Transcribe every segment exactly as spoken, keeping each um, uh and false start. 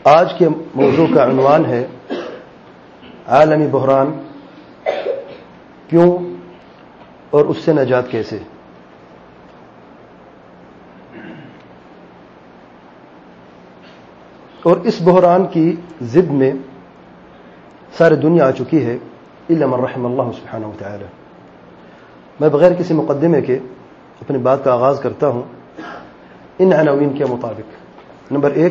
آج کے موضوع کا عنوان ہے عالمی بحران، کیوں اور اس سے نجات کیسے۔ اور اس بحران کی ضد میں ساری دنیا آ چکی ہے الا من رحم اللہ سبحانہ وتعالی۔ میں بغیر کسی مقدمے کے اپنی بات کا آغاز کرتا ہوں ان عناوین کے مطابق۔ نمبر ایک،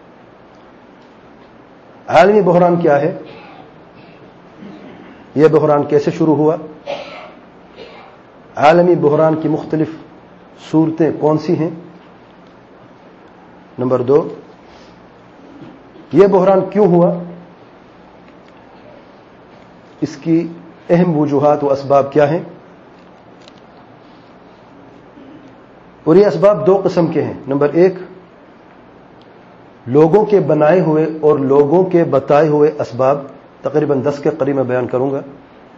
عالمی بحران کیا ہے، یہ بحران کیسے شروع ہوا، عالمی بحران کی مختلف صورتیں کون سی ہیں۔ نمبر دو، یہ بحران کیوں ہوا، اس کی اہم وجوہات و اسباب کیا ہیں، اور یہ اسباب دو قسم کے ہیں۔ نمبر ایک، لوگوں کے بنائے ہوئے اور لوگوں کے بتائے ہوئے اسباب، تقریباً دس کے قریب میں بیان کروں گا۔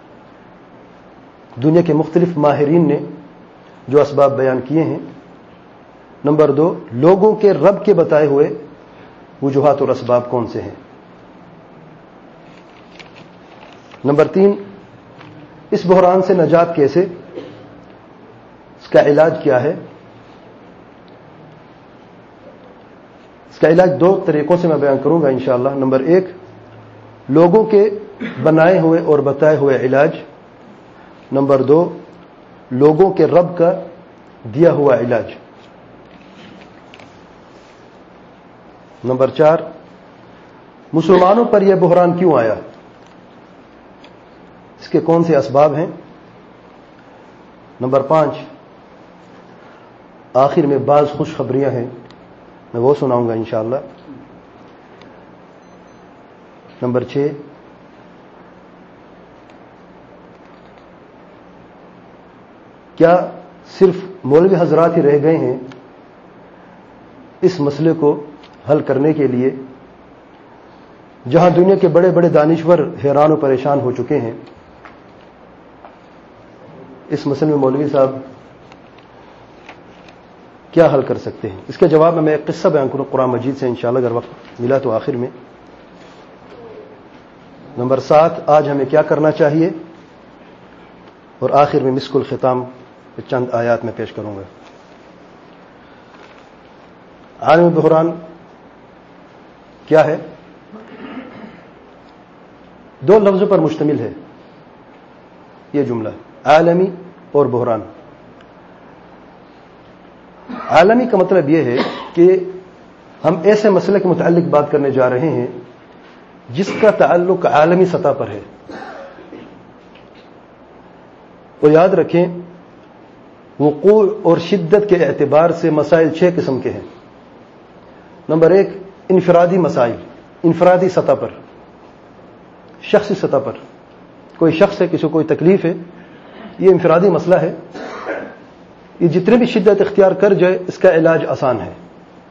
دنیا کے مختلف ماہرین نے جو اسباب بیان کیے ہیں۔ نمبر دو، لوگوں کے رب کے بتائے ہوئے وجوہات اور اسباب کون سے ہیں۔ نمبر تین، اس بحران سے نجات کیسے، اس کا علاج کیا ہے۔ اس کا علاج دو طریقوں سے میں بیان کروں گا انشاءاللہ۔ نمبر ایک، لوگوں کے بنائے ہوئے اور بتائے ہوئے علاج۔ نمبر دو، لوگوں کے رب کا دیا ہوا علاج۔ نمبر چار، مسلمانوں پر یہ بحران کیوں آیا، اس کے کون سے اسباب ہیں۔ نمبر پانچ، آخر میں بعض خوشخبریاں ہیں، میں وہ سناؤں گا انشاءاللہ۔ نمبر چھ، کیا صرف مولوی حضرات ہی رہ گئے ہیں اس مسئلے کو حل کرنے کے لیے، جہاں دنیا کے بڑے بڑے دانشور حیران و پریشان ہو چکے ہیں، اس مسئلے میں مولوی صاحب کیا حل کر سکتے ہیں۔ اس کے جواب میں میں ایک قصہ بیان کروں قرآن مجید سے انشاءاللہ اگر وقت ملا تو آخر میں۔ نمبر سات، آج ہمیں کیا کرنا چاہیے، اور آخر میں مسک الختام چند آیات میں پیش کروں گا۔ عالمی بحران کیا ہے، دو لفظوں پر مشتمل ہے یہ جملہ، عالمی اور بحران۔ عالمی کا مطلب یہ ہے کہ ہم ایسے مسئلے کے متعلق بات کرنے جا رہے ہیں جس کا تعلق عالمی سطح پر ہے۔ اور یاد رکھیں، وقوع اور شدت کے اعتبار سے مسائل چھ قسم کے ہیں۔ نمبر ایک، انفرادی مسائل، انفرادی سطح پر، شخصی سطح پر، کوئی شخص ہے، کسی کو کوئی تکلیف ہے، یہ انفرادی مسئلہ ہے، یہ جتنے بھی شدت اختیار کر جائے اس کا علاج آسان ہے۔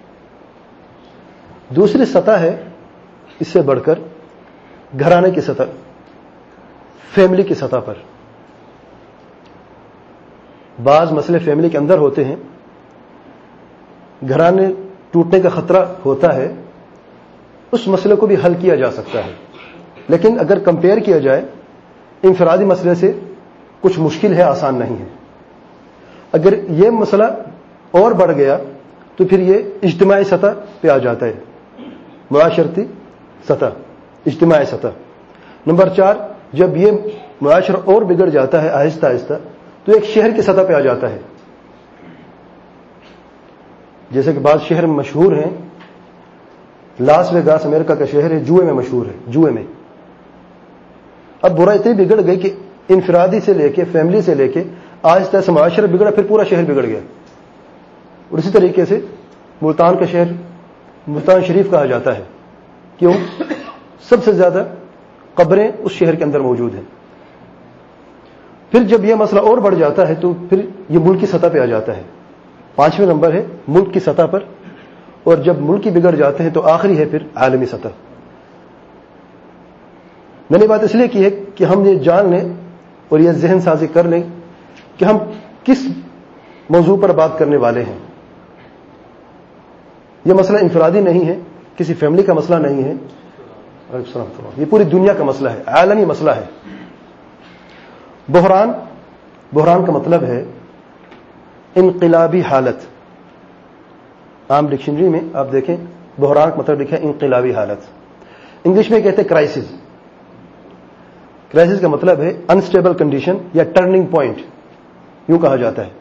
دوسری سطح ہے اس سے بڑھ کر گھرانے کی سطح، فیملی کی سطح پر۔ بعض مسئلے فیملی کے اندر ہوتے ہیں، گھرانے ٹوٹنے کا خطرہ ہوتا ہے، اس مسئلے کو بھی حل کیا جا سکتا ہے، لیکن اگر کمپیئر کیا جائے انفرادی مسئلے سے کچھ مشکل ہے، آسان نہیں ہے۔ اگر یہ مسئلہ اور بڑھ گیا تو پھر یہ اجتماعی سطح پہ آ جاتا ہے، معاشرتی سطح، اجتماعی سطح۔ نمبر چار، جب یہ معاشرہ اور بگڑ جاتا ہے آہستہ آہستہ تو ایک شہر کی سطح پہ آ جاتا ہے، جیسے کہ بعض شہر مشہور ہیں، لاس ویگاس امریکہ کا شہر ہے، جوئے میں مشہور ہے، جوئے میں۔ اب برائی اتنی بگڑ گئی کہ انفرادی سے لے کے فیملی سے لے کے آہستہ سے معاشرہ بگڑا، پھر پورا شہر بگڑ گیا۔ اور اسی طریقے سے ملتان کا شہر ملتان شریف کہا جاتا ہے، کیوں؟ سب سے زیادہ قبریں اس شہر کے اندر موجود ہیں۔ پھر جب یہ مسئلہ اور بڑھ جاتا ہے تو پھر یہ ملک کی سطح پہ آ جاتا ہے، پانچویں نمبر ہے ملک کی سطح پر، اور جب ملک ہی بگڑ جاتے ہیں تو آخری ہے پھر عالمی سطح۔ میں نے بات اس لیے کی ہے کہ ہم یہ جان لیں اور یہ ذہن سازی کر لیں کہ ہم کس موضوع پر بات کرنے والے ہیں۔ یہ مسئلہ انفرادی نہیں ہے، کسی فیملی کا مسئلہ نہیں ہے, یہ پوری دنیا کا مسئلہ ہے, عالمی مسئلہ ہے. بحران بحران کا مطلب ہے انقلابی حالت. عام ڈکشنری میں آپ دیکھیں بحران کا مطلب لکھا ہے انقلابی حالت. انگلش میں کہتے ہیں کرائسس. کرائسس کا مطلب ہے انسٹیبل کنڈیشن یا ٹرننگ پوائنٹ, یوں کہا جاتا ہے.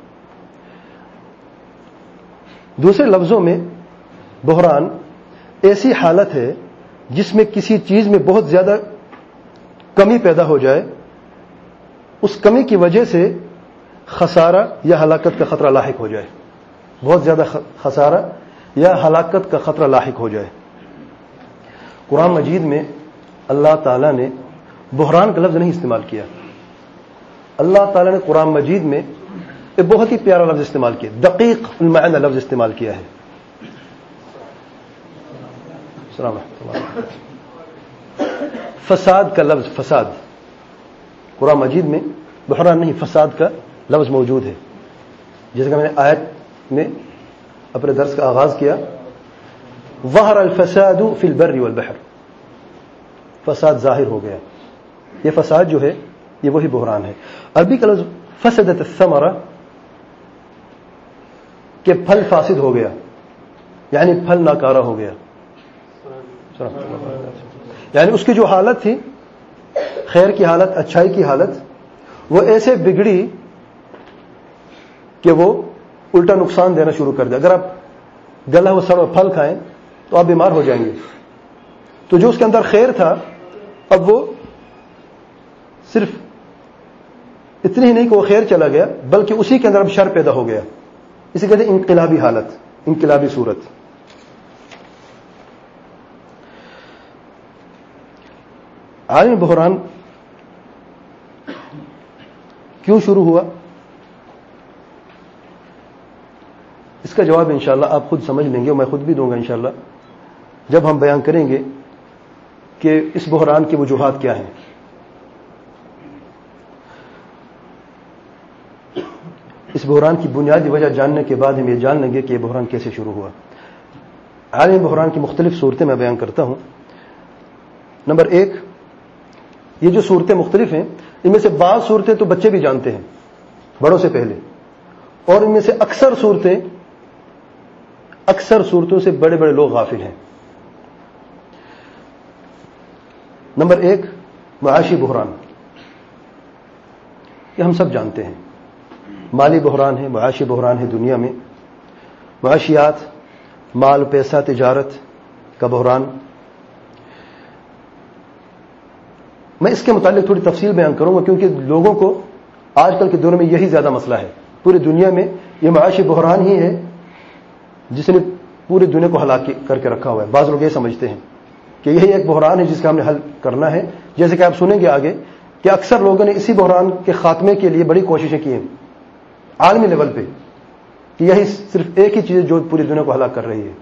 دوسرے لفظوں میں بحران ایسی حالت ہے جس میں کسی چیز میں بہت زیادہ کمی پیدا ہو جائے, اس کمی کی وجہ سے خسارہ یا ہلاکت کا خطرہ لاحق ہو جائے. بہت زیادہ خسارہ یا ہلاکت کا خطرہ لاحق ہو جائے. قرآن مجید میں اللہ تعالیٰ نے بحران کا لفظ نہیں استعمال کیا. اللہ تعالیٰ نے قرآن مجید میں ایک بہت ہی پیارا لفظ استعمال کیا, دقیق المعنی لفظ استعمال کیا ہے. السلام علیکم. فساد کا لفظ, فساد, قرآن مجید میں بحران نہیں فساد کا لفظ موجود ہے. جیسے کہ میں نے آیت میں اپنے درس کا آغاز کیا, ظہر الفساد فی البر والبحر, فساد ظاہر ہو گیا. یہ فساد جو ہے یہ وہی بحران ہے. عربی کا لفظ فسدت الثمرہ, کہ پھل فاسد ہو گیا, یعنی پھل ناکارہ ہو گیا. یعنی اس کی جو حالت تھی, خیر کی حالت, اچھائی کی حالت, وہ ایسے بگڑی کہ وہ الٹا نقصان دینا شروع کر دیا. اگر آپ گلا ہوا سڑا پھل کھائیں تو آپ بیمار ہو جائیں گے. تو جو اس کے اندر خیر تھا اب وہ صرف اتنی ہی نہیں کہ وہ خیر چلا گیا, بلکہ اسی کے اندر اب شر پیدا ہو گیا. اسے کہتے ہیں انقلابی حالت, انقلابی صورت. عالمی بحران کیوں شروع ہوا, اس کا جواب انشاءاللہ آپ خود سمجھ لیں گے, اور میں خود بھی دوں گا انشاءاللہ, جب ہم بیان کریں گے کہ اس بحران کی وجوہات کیا ہیں. اس بحران کی بنیادی وجہ جاننے کے بعد ہم یہ جان لیں گے کہ یہ بحران کیسے شروع ہوا. عالمی بحران کی مختلف صورتیں میں بیان کرتا ہوں. نمبر ایک, یہ جو صورتیں مختلف ہیں ان میں سے بعض صورتیں تو بچے بھی جانتے ہیں بڑوں سے پہلے, اور ان میں سے اکثر صورتیں اکثر صورتوں سے بڑے بڑے لوگ غافل ہیں. نمبر ایک, معاشی بحران. یہ ہم سب جانتے ہیں, مالی بحران ہے, معاشی بحران ہے. دنیا میں معاشیات, مال, پیسہ, تجارت کا بحران. میں اس کے متعلق تھوڑی تفصیل بیان کروں گا کیونکہ لوگوں کو آج کل کے دور میں یہی زیادہ مسئلہ ہے. پوری دنیا میں یہ معاشی بحران ہی ہے جس نے پوری دنیا کو ہلاک کر کے رکھا ہوا ہے. بعض لوگ یہ سمجھتے ہیں کہ یہی ایک بحران ہے جس کا ہم نے حل کرنا ہے. جیسے کہ آپ سنیں گے آگے کہ اکثر لوگوں نے اسی بحران کے خاتمے کے لیے بڑی کوششیں کی ہیں عالمی لیول پہ, کہ یہی صرف ایک ہی چیز جو پوری دنیا کو ہلاک کر رہی ہے.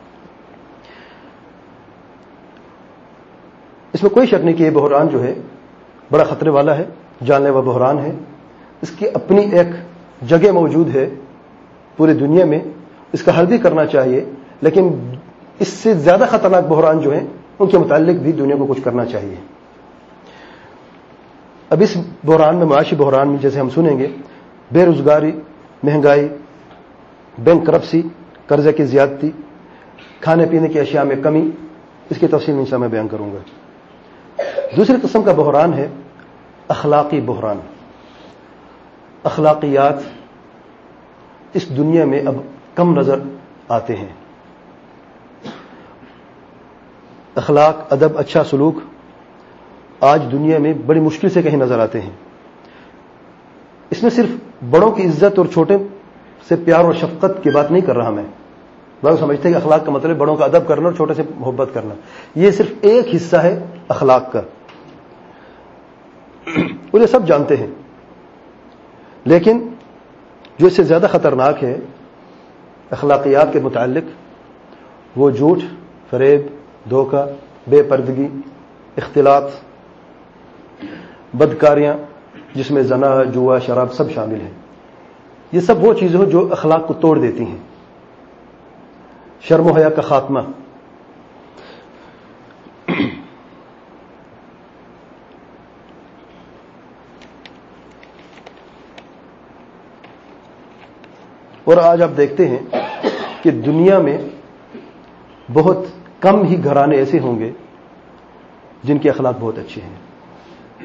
اس میں کوئی شک نہیں کہ یہ بحران جو ہے بڑا خطرے والا ہے, جان لیوا بحران ہے. اس کی اپنی ایک جگہ موجود ہے پوری دنیا میں, اس کا حل بھی کرنا چاہیے, لیکن اس سے زیادہ خطرناک بحران جو ہیں ان کے متعلق بھی دنیا کو کچھ کرنا چاہیے. اب اس بحران میں, معاشی بحران میں, جیسے ہم سنیں گے, بے روزگاری, مہنگائی, بینک کرپسی, قرضے کی زیادتی, کھانے پینے کی اشیاء میں کمی. اس کی تفصیل انشاء اللہ میں بیان کروں گا. دوسری قسم کا بحران ہے اخلاقی بحران. اخلاقیات اس دنیا میں اب کم نظر آتے ہیں. اخلاق, ادب, اچھا سلوک آج دنیا میں بڑی مشکل سے کہیں نظر آتے ہیں. اس میں صرف بڑوں کی عزت اور چھوٹے سے پیار اور شفقت کی بات نہیں کر رہا میں. لوگ سمجھتے ہیں کہ اخلاق کا مطلب بڑوں کا ادب کرنا اور چھوٹے سے محبت کرنا. یہ صرف ایک حصہ ہے اخلاق کا, انہیں سب جانتے ہیں. لیکن جو اس سے زیادہ خطرناک ہے اخلاقیات کے متعلق, وہ جھوٹ, فریب, دھوکہ, بے پردگی, اختلاط, بدکاریاں جس میں زنا, جوا, شراب سب شامل ہیں. یہ سب وہ چیزیں جو اخلاق کو توڑ دیتی ہیں. شرم و حیا کا خاتمہ, اور آج آپ دیکھتے ہیں کہ دنیا میں بہت کم ہی گھرانے ایسے ہوں گے جن کے اخلاق بہت اچھے ہیں،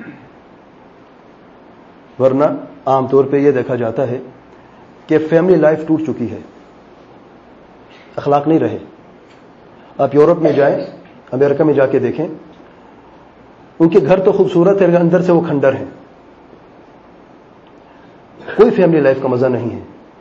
ورنہ عام طور پہ یہ دیکھا جاتا ہے کہ فیملی لائف ٹوٹ چکی ہے، اخلاق نہیں رہے۔ آپ یورپ میں جائیں، امریکہ میں جا کے دیکھیں، ان کے گھر تو خوبصورت ہے، اندر سے وہ کھنڈر ہیں، کوئی فیملی لائف کا مزہ نہیں ہے۔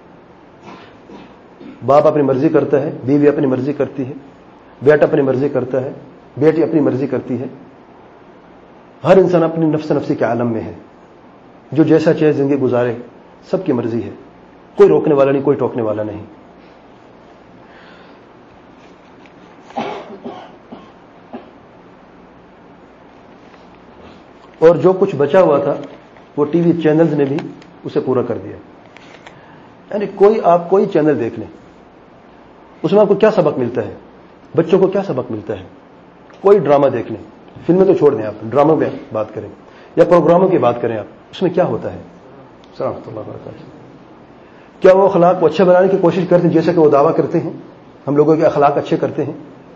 باپ اپنی مرضی کرتا ہے، بیوی اپنی مرضی کرتی ہے، بیٹا اپنی مرضی کرتا ہے، بیٹی اپنی مرضی کرتی ہے، ہر انسان اپنی نفس نفسی کے عالم میں ہے، جو جیسا چاہے زندگی گزارے، سب کی مرضی ہے، کوئی روکنے والا نہیں، کوئی ٹوکنے والا نہیں۔ اور جو کچھ بچا ہوا تھا وہ ٹی وی چینلز نے بھی اسے پورا کر دیا۔ یعنی کوئی آپ کوئی چینل دیکھ لیں، اس میں آپ کو کیا سبق ملتا ہے، بچوں کو کیا سبق ملتا ہے؟ کوئی ڈرامہ دیکھ لیں، فلمیں تو چھوڑ دیں، آپ ڈراموں میں بات کریں یا پروگراموں کی بات کریں، آپ اس میں کیا ہوتا ہے؟ السلام علیکم اللہ وبرکاتہ۔ کیا وہ اخلاق کو اچھے بنانے کی کوشش کرتے ہیں جیسے کہ وہ دعویٰ کرتے ہیں ہم لوگوں کے اخلاق اچھے کرتے ہیں؟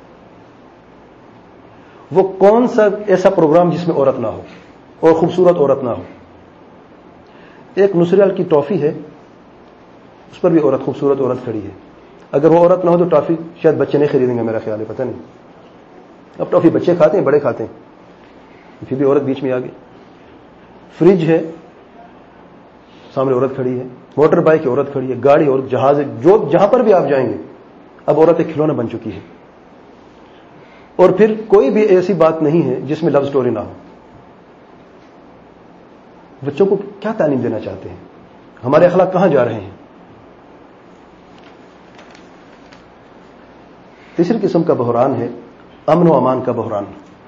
وہ کون سا ایسا پروگرام جس میں عورت نہ ہو اور خوبصورت عورت نہ ہو؟ ایک نصریال کی ٹافی ہے، اس پر بھی عورت خوبصورت عورت کھڑی ہے، اگر وہ عورت نہ ہو تو ٹافی شاید بچے نہیں خریدیں گے، میرا خیال ہے، پتہ نہیں۔ اب ٹافی بچے کھاتے ہیں، بڑے کھاتے ہیں، پھر بھی عورت بیچ میں آ گئی۔ فریج ہے، سامنے عورت کھڑی ہے، موٹر بائک ہے، عورت کھڑی ہے، گاڑی اور جہاز ہے، جو جہاں پر بھی آپ جائیں گے اب عورت ایک کھلونا بن چکی ہے۔ اور پھر کوئی بھی ایسی بات نہیں ہے جس میں لو سٹوری نہ ہو۔ بچوں کو کیا تعلیم دینا چاہتے ہیں؟ ہمارے اخلاق کہاں جا رہے ہیں؟ تیسری قسم کا بحران ہے امن و امان کا بحران،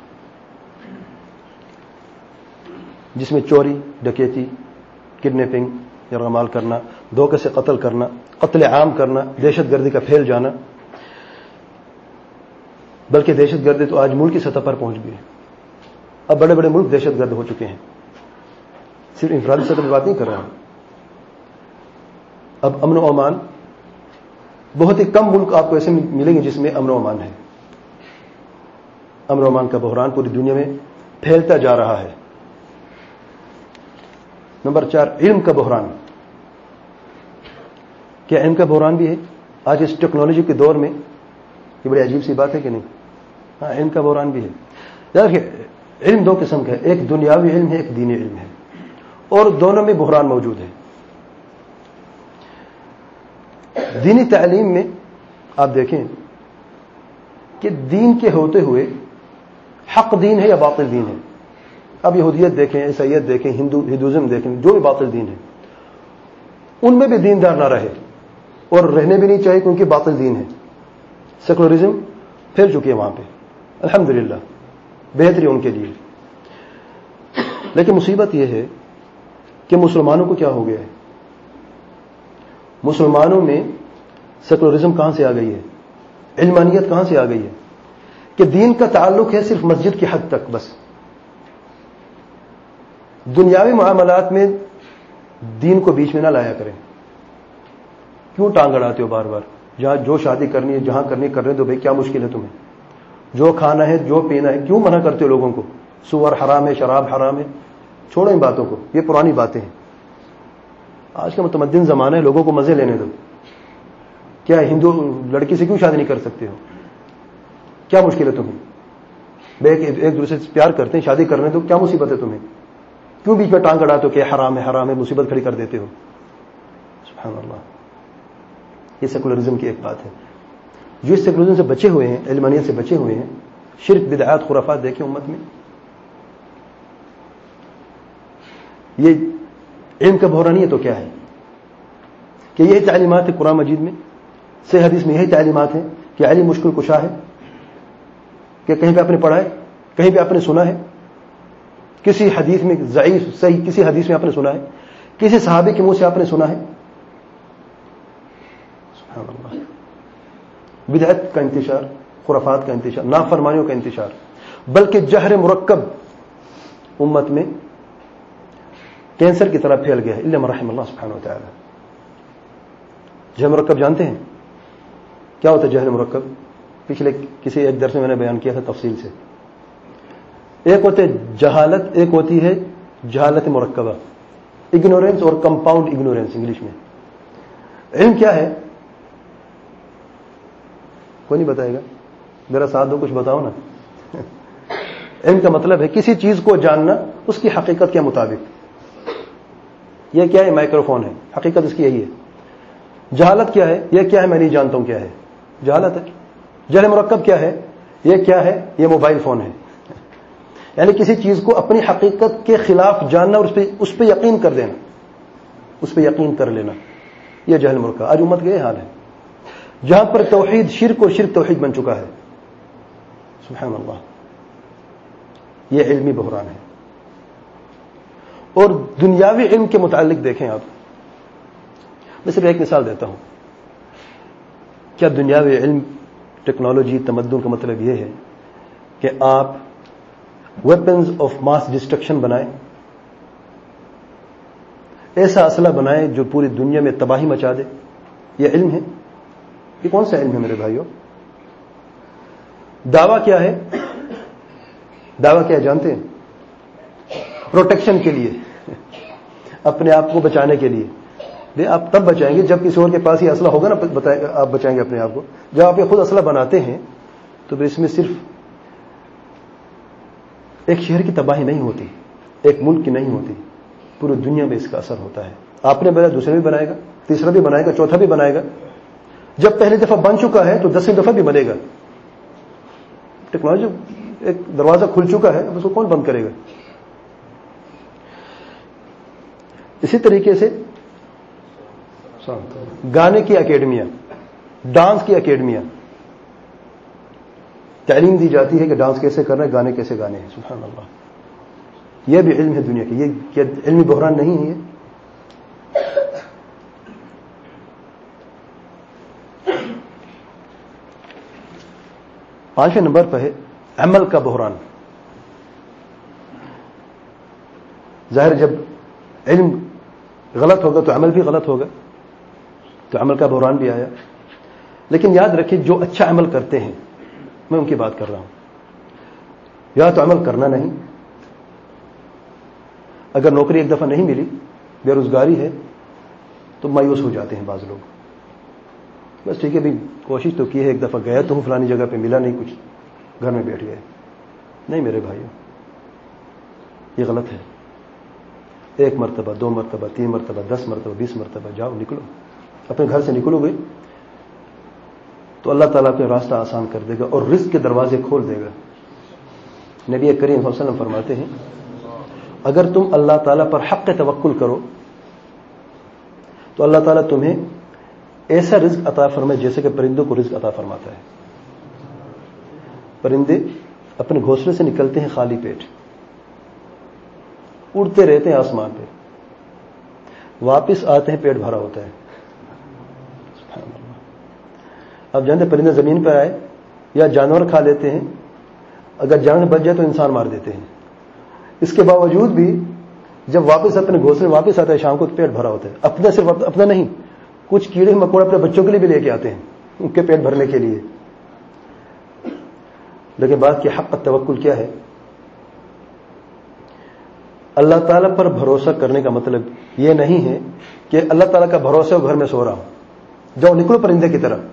جس میں چوری، ڈکیتی، کڈنیپنگ، یرغمال کرنا، دھوکے سے قتل کرنا، قتل عام کرنا، دہشت گردی کا پھیل جانا، بلکہ دہشت گردی تو آج ملک کی سطح پر پہنچ گئی ہے۔ اب بڑے بڑے ملک دہشت گرد ہو چکے ہیں، صرف انفرادی سطح پر بات نہیں کر رہا ہوں۔ اب امن و امان، بہت ہی کم ملک آپ کو ایسے ملیں گے جس میں امن و امان ہے۔ امن و امان کا بحران پوری دنیا میں پھیلتا جا رہا ہے۔ نمبر چار، علم کا بحران۔ کیا علم کا بحران بھی ہے آج اس ٹیکنالوجی کے دور میں؟ یہ بڑی عجیب سی بات ہے کہ نہیں؟ ہاں، علم کا بحران بھی ہے۔ دیکھیے، علم دو قسم کا ہے، ایک دنیاوی علم ہے، ایک دینی علم ہے، اور دونوں میں بحران موجود ہے۔ دینی تعلیم میں آپ دیکھیں کہ دین کے ہوتے ہوئے حق دین ہے یا باطل دین ہے۔ اب یہودیت دیکھیں، عیسائیت دیکھیں، ہندو ہندوازم دیکھیں، جو بھی باطل دین ہے، ان میں بھی دیندار نہ رہے، اور رہنے بھی نہیں چاہیے کیونکہ باطل دین ہے۔ سیکولرزم پھیل چکی ہے وہاں پہ، الحمدللہ بہتری ان کے لیے۔ لیکن مصیبت یہ ہے کہ مسلمانوں کو کیا ہو گیا ہے؟ مسلمانوں میں سیکولرزم کہاں سے آ گئی ہے؟ علمانیت کہاں سے آ گئی ہے کہ دین کا تعلق ہے صرف مسجد کی حد تک بس۔ دنیاوی معاملات میں دین کو بیچ میں نہ لایا کریں۔ کیوں ٹانگ اڑاتے ہو بار بار؟ جہاں جو شادی کرنی ہے، جہاں کرنی کرنے دو بھائی، کیا مشکل ہے تمہیں؟ جو کھانا ہے، جو پینا ہے، کیوں منع کرتے ہو لوگوں کو؟ سور حرام ہے، شراب حرام ہے، چھوڑو ان باتوں کو، یہ پرانی باتیں ہیں۔ آج کا متمدن زمانہ ہے، لوگوں کو مزے لینے دو۔ کیا ہندو لڑکی سے کیوں شادی نہیں کر سکتے ہو؟ کیا مشکل ہے تمہیں؟ ایک دوسرے سے پیار کرتے ہیں، شادی کرنے دو، کیا مصیبت ہے تمہیں؟ کیوں بیچ میں ٹانگ اڑاتے ہو کہ حرام ہے حرام ہے، مصیبت کھڑی کر دیتے ہو؟ سبحان اللہ، یہ سیکولرزم کی ایک بات ہے۔ جو اس سیکولرزم سے بچے ہوئے ہیں، علمانیت سے بچے ہوئے ہیں، شرک، بدعات، خرافات دیکھیں امت میں، یہ علم کا بحران ہے تو کیا ہے؟ کہ یہی تعلیمات ہے قرآن مجید میں، صحیح حدیث میں یہی تعلیمات ہیں کہ علم مشکل کشا ہے؟ کہ کہیں پہ آپ نے پڑھا ہے، کہیں پہ آپ نے سنا ہے، کسی حدیث میں ضعیف صحیح کسی حدیث میں آپ نے سنا ہے، کسی صحابی کے منہ سے آپ نے سنا ہے؟ سبحان اللہ، بدعت کا انتشار، خرافات کا انتشار، نافرمانیوں کا انتشار، بلکہ جہر مرکب امت میں کینسر کی طرح پھیل گیا ہے، الا من رحم اللہ سبحانہ و تعالی۔ جہل مرکب جانتے ہیں کیا ہوتا ہے؟ جہل مرکب پچھلے کسی ایک درس میں میں نے بیان کیا تھا تفصیل سے. ایک ہوتے جہالت، ایک ہوتی ہے جہالت مرکبہ، اگنورینس اور کمپاؤنڈ اگنورینس انگلش میں. علم کیا ہے؟ کوئی نہیں بتائے گا؟ میرا ساتھ دو، کچھ بتاؤ نا. علم کا مطلب ہے کسی چیز کو جاننا اس کی حقیقت کے مطابق. یہ کیا ہے؟ مائکرو فون ہے، حقیقت اس کی یہی ہے. جہالت کیا ہے؟ یہ کیا ہے میں نہیں جانتا ہوں کیا ہے، جہالت ہے. جہل مرکب کیا ہے؟ یہ کیا ہے؟ یہ موبائل فون ہے. یعنی کسی چیز کو اپنی حقیقت کے خلاف جاننا اور اس پہ اس پہ یقین کر دینا، اس پہ یقین کر لینا، یہ جہل مرکب. آج امت کا یہ حال ہے جہاں پر توحید شرک اور شرک توحید بن چکا ہے. سبحان اللہ، یہ علمی بحران ہے. اور دنیاوی علم کے متعلق دیکھیں آپ، میں صرف ایک مثال دیتا ہوں. کیا دنیاوی علم، ٹیکنالوجی، تمدن کا مطلب یہ ہے کہ آپ ویپنز آف ماس ڈسٹرکشن بنائیں، ایسا اسلحہ بنائیں جو پوری دنیا میں تباہی مچا دے؟ یہ علم ہے؟ یہ کون سا علم ہے میرے بھائیوں؟ دعویٰ کیا ہے؟ دعویٰ کیا ہے جانتے ہیں؟ پروٹیکشن کے لیے، اپنے آپ کو بچانے کے لیے. بھئی آپ تب بچائیں گے جب کسی اور کے پاس یہ اسلحہ ہوگا نا، آپ بچائیں گے اپنے آپ کو. جب آپ یہ خود اسلحہ بناتے ہیں تو پھر اس میں صرف ایک شہر کی تباہی نہیں ہوتی، ایک ملک کی نہیں ہوتی، پوری دنیا میں اس کا اثر ہوتا ہے. آپ نے بنایا، دوسرے بھی بنائے گا، تیسرا بھی بنائے گا، چوتھا بھی بنائے گا. جب پہلی دفعہ بن چکا ہے تو دسویں دفعہ بھی بنے گا. ٹیکنالوجی ایک دروازہ کھل چکا ہے، اب اس کو کون بند کرے گا؟ اسی طریقے سے گانے کی اکیڈمیاں، ڈانس کی اکیڈمیاں، تعلیم دی جاتی ہے کہ ڈانس کیسے کرنا ہے، گانے کیسے گانے ہیں. سبحان اللہ، یہ بھی علم ہے دنیا کی. یہ کیا علمی بحران نہیں ہے؟ پانچویں نمبر پر ہے عمل کا بحران. ظاہر جب علم غلط ہوگا تو عمل بھی غلط ہوگا، تو عمل کا بحران بھی آیا. لیکن یاد رکھیں جو اچھا عمل کرتے ہیں، میں ان کی بات کر رہا ہوں، یا تو عمل کرنا نہیں. اگر نوکری ایک دفعہ نہیں ملی، بے روزگاری ہے، تو مایوس ہو جاتے ہیں بعض لوگ. بس ٹھیک ہے بھی کوشش تو کی ہے، ایک دفعہ گیا تو ہوں فلانی جگہ پہ، ملا نہیں کچھ، گھر میں بیٹھ گئے. نہیں میرے بھائیوں، یہ غلط ہے. ایک مرتبہ، دو مرتبہ، تین مرتبہ، دس مرتبہ، بیس مرتبہ جاؤ، نکلو، اپنے گھر سے نکلو گے تو اللہ تعالیٰ کو راستہ آسان کر دے گا اور رزق کے دروازے کھول دے گا. نبی کریم صلی اللہ علیہ وسلم فرماتے ہیں اگر تم اللہ تعالیٰ پر حق توکل کرو تو اللہ تعالیٰ تمہیں ایسا رزق عطا فرمائے جیسے کہ پرندوں کو رزق عطا فرماتا ہے. پرندے اپنے گھونسلے سے نکلتے ہیں خالی پیٹ، اڑتے رہتے ہیں آسمان پہ، واپس آتے ہیں پیٹ بھرا ہوتا ہے. اب جانتے پرندے زمین پر آئے یا جانور کھا لیتے ہیں، اگر جانور بچ جائے تو انسان مار دیتے ہیں. اس کے باوجود بھی جب واپس اپنے گھونسلے واپس آتا ہے شام کو تو پیٹ بھرا ہوتا ہے. اپنا صرف اپنا نہیں، کچھ کیڑے مکوڑے اپنے بچوں کے لیے بھی لے کے آتے ہیں ان کے پیٹ بھرنے کے لیے. لیکن بات کی حق توکل کیا ہے؟ اللہ تعالیٰ پر بھروسہ کرنے کا مطلب یہ نہیں ہے کہ اللہ تعالیٰ کا بھروسہ ہو گھر میں سو رہا ہوں. جاؤ نکلو پرندے کی طرح،